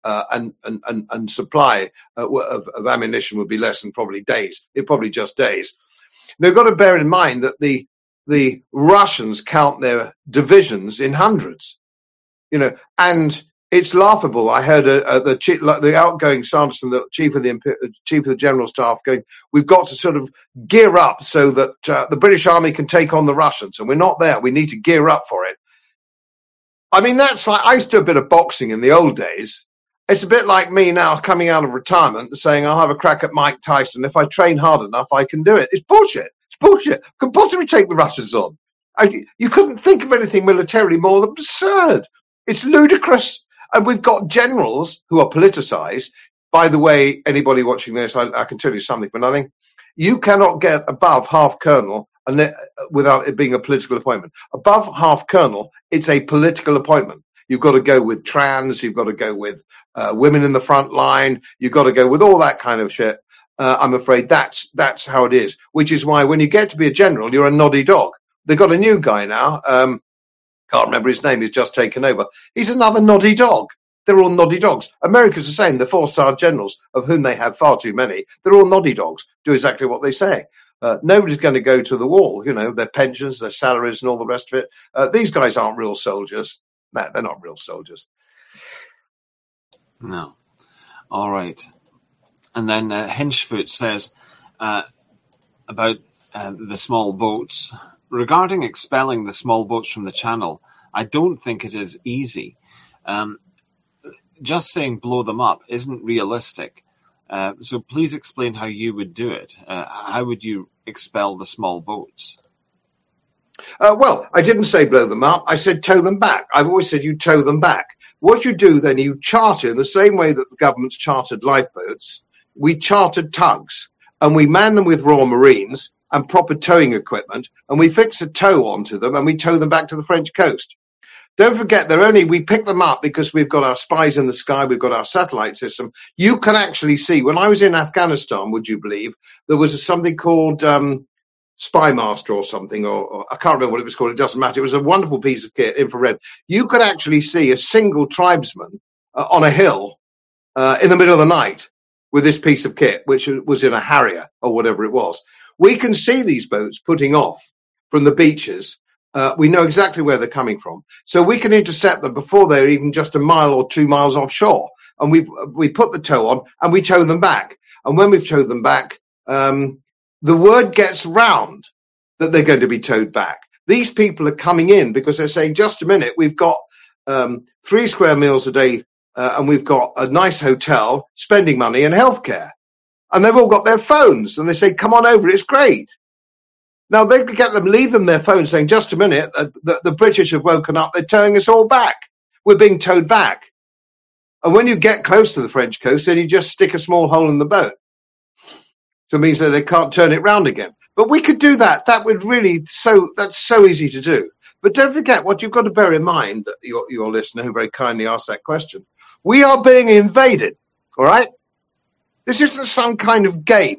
uh, and, and, and, and supply uh, of, of ammunition would be less than probably days. It probably just days. Now, you've got to bear in mind that the the Russians count their divisions in hundreds, you know, and it's laughable. I heard a, a, the chief, like the outgoing Sanderson, the chief of the chief of the general staff, going, "We've got to sort of gear up so that uh, the British Army can take on the Russians, and we're not there. We need to gear up for it." I mean, that's like, I used to do a bit of boxing in the old days. It's a bit like me now coming out of retirement and saying, "I'll have a crack at Mike Tyson. If I train hard enough, I can do it." It's bullshit. It's bullshit. Could possibly take the Russians on. I, you couldn't think of anything militarily more absurd. It's ludicrous. And we've got generals who are politicized. By the way, anybody watching this, I, I can tell you something for nothing. You cannot get above half colonel unless, without it being a political appointment. Above half colonel, it's a political appointment. You've got to go with trans. You've got to go with uh, women in the front line. You've got to go with all that kind of shit. Uh, I'm afraid that's that's how it is. Which is why when you get to be a general, you're a noddy dog. They've got a new guy now. Um, Can't remember his name. He's just taken over. He's another noddy dog. They're all noddy dogs. America's the same. The four-star generals, of whom they have far too many, they're all noddy dogs. Do exactly what they say. Uh, nobody's going to go to the wall. You know, their pensions, their salaries, and all the rest of it. Uh, these guys aren't real soldiers. No, they're not real soldiers. No. All right. And then uh, Hinchfoot says uh, about uh, the small boats. Regarding expelling the small boats from the channel, I don't think it is easy. Um, just saying blow them up isn't realistic. Uh, so please explain how you would do it. Uh, how would you expel the small boats? Uh, well, I didn't say blow them up. I said tow them back. I've always said you tow them back. What you do then, you charter in the same way that the government's chartered lifeboats. We chartered tugs and we man them with Royal Marines and proper towing equipment, and we fix a tow onto them and we tow them back to the French coast. Don't forget, they're only, we pick them up because we've got our spies in the sky, we've got our satellite system. You can actually see, when I was in Afghanistan, would you believe, there was something called um, Spy Master or something, or, or I can't remember what it was called, it doesn't matter. It was a wonderful piece of kit, infrared. You could actually see a single tribesman uh, on a hill uh, in the middle of the night with this piece of kit, which was in a Harrier or whatever it was. We can see these boats putting off from the beaches. Uh, we know exactly where they're coming from. So we can intercept them before they're even just a mile or two miles offshore. And we we put the tow on and we tow them back. And when we've towed them back, um, the word gets round that they're going to be towed back. These people are coming in because they're saying, just a minute, we've got um, three square meals a day uh, and we've got a nice hotel, spending money and healthcare. And they've all got their phones and they say, come on over, it's great. Now they could get them, leave them their phones saying, just a minute, uh, the, the British have woken up, they're towing us all back. We're being towed back. And when you get close to the French coast, then you just stick a small hole in the boat. So it means that they can't turn it round again. But we could do that. That would really, so that's so easy to do. But don't forget what you've got to bear in mind, your, your listener who very kindly asked that question. We are being invaded, all right? This isn't some kind of game.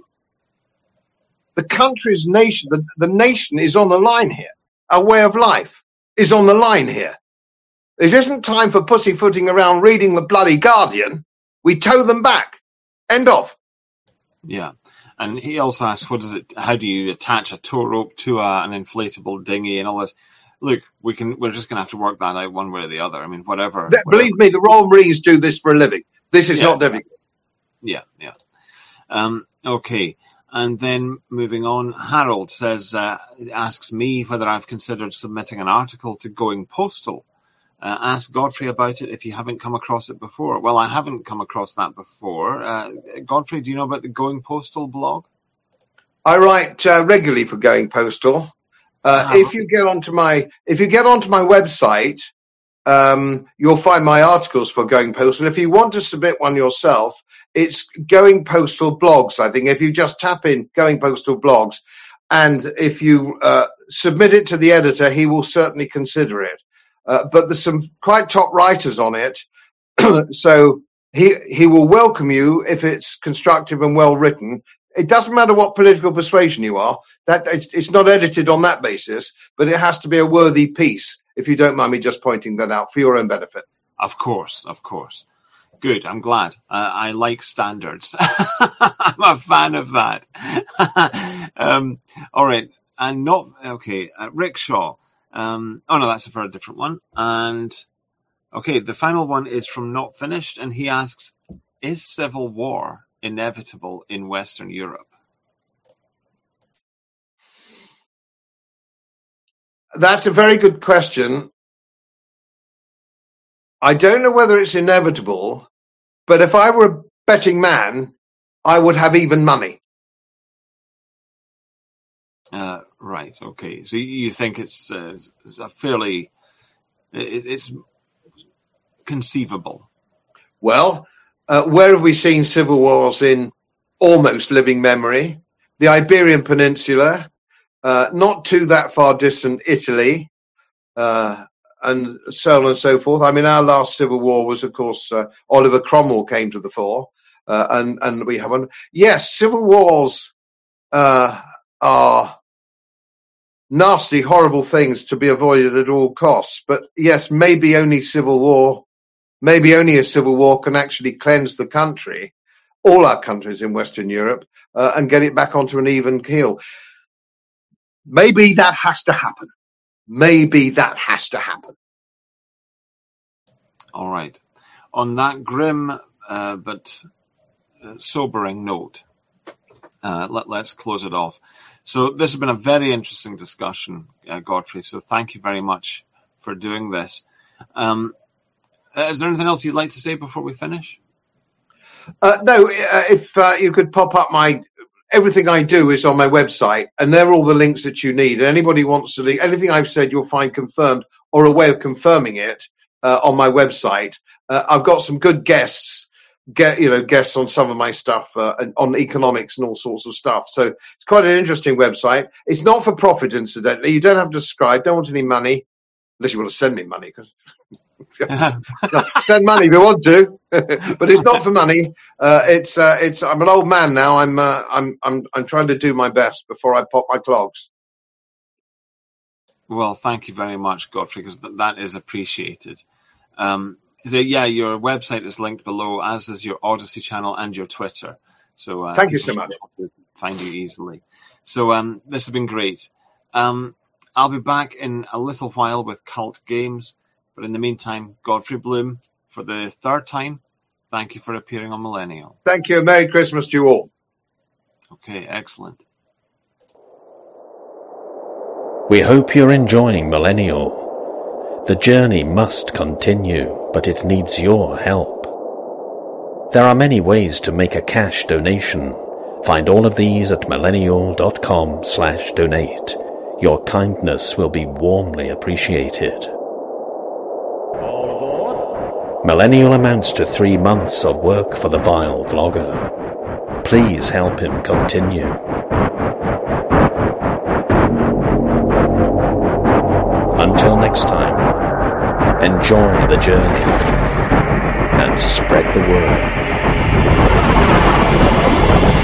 The country's nation, the, the nation is on the line here. Our way of life is on the line here. It isn't time for pussyfooting around reading the bloody Guardian. We tow them back. End of. Yeah. And he also asks, what is it, how do you attach a tow rope to a, an inflatable dinghy and all this? Look, we can, we're just going to have to work that out one way or the other. I mean, whatever. That, whatever. Believe me, the Royal Marines do this for a living. This is yeah. not difficult. Yeah, yeah. Um, okay. And then moving on, Harold says, uh, asks me whether I've considered submitting an article to Going Postal. Uh, ask Godfrey about it if you haven't come across it before. Well, I haven't come across that before. Uh, Godfrey, do you know about the Going Postal blog? I write uh, regularly for Going Postal. Uh, if you get onto my if you get onto my website, um, you'll find my articles for Going Postal. If you want to submit one yourself, it's Going Postal Blogs. I think if you just tap in Going Postal Blogs, and if you uh, submit it to the editor, he will certainly consider it. Uh, but there's some quite top writers on it, so he he will welcome you if it's constructive and well written. It doesn't matter what political persuasion you are. That it's, it's not edited on that basis, but it has to be a worthy piece. If you don't mind me just pointing that out for your own benefit. Of course, of course. Good. I'm glad. Uh, I like standards. I'm a fan of that. um, all right. And not, okay, uh, Rick Shaw. Um, oh, no, that's a very different one. And, okay, the final one is from Not Finished, and he asks, is civil war inevitable in Western Europe? That's a very good question. I don't know whether it's inevitable, but if I were a betting man, I would have even money. Uh, right. Okay. So you think it's, uh, it's a fairly, it, it's conceivable? Well, uh, where have we seen civil wars in almost living memory? The Iberian Peninsula, uh, not too that far distant Italy, uh, and so on and so forth. I mean, our last civil war was, of course, uh, Oliver Cromwell came to the fore, uh, and, and we haven't. Yes, civil wars uh, are nasty, horrible things to be avoided at all costs. But yes, maybe only civil war, maybe only a civil war can actually cleanse the country, all our countries in Western Europe, uh, and get it back onto an even keel. Maybe that has to happen. Maybe that has to happen. All right. On that grim uh, but uh, sobering note, uh, let, let's close it off. So this has been a very interesting discussion, uh, Godfrey. So thank you very much for doing this. Um, is there anything else you'd like to say before we finish? Uh, no, uh, if uh, you could pop up my... Everything I do is on my website, and there are all the links that you need. And anybody wants to leave, anything I've said, you'll find confirmed or a way of confirming it uh, on my website. Uh, I've got some good guests, get you know, guests on some of my stuff uh, on economics and all sorts of stuff. So it's quite an interesting website. It's not for profit, incidentally. You don't have to subscribe. Don't want any money, unless you want to send me money. Cause send money if you want to, but it's not for money. Uh, it's uh, it's. I'm an old man now. I'm uh, I'm I'm I'm trying to do my best before I pop my clogs. Well, thank you very much, Godfrey, because th- that is appreciated. Um, so yeah, your website is linked below, as is your Odyssey channel and your Twitter. So uh, thank you so much. Find you easily. So um, this has been great. Um, I'll be back in a little while with Cult Games. But in the meantime, Godfrey Bloom, for the third time, thank you for appearing on Millennial. Thank you. Merry Christmas to you all. Okay, excellent. We hope you're enjoying Millennial. The journey must continue, but it needs your help. There are many ways to make a cash donation. Find all of these at millennial.com slash donate. Your kindness will be warmly appreciated. Millennial amounts to three months of work for the vile vlogger. Please help him continue. Until next time, enjoy the journey and spread the word.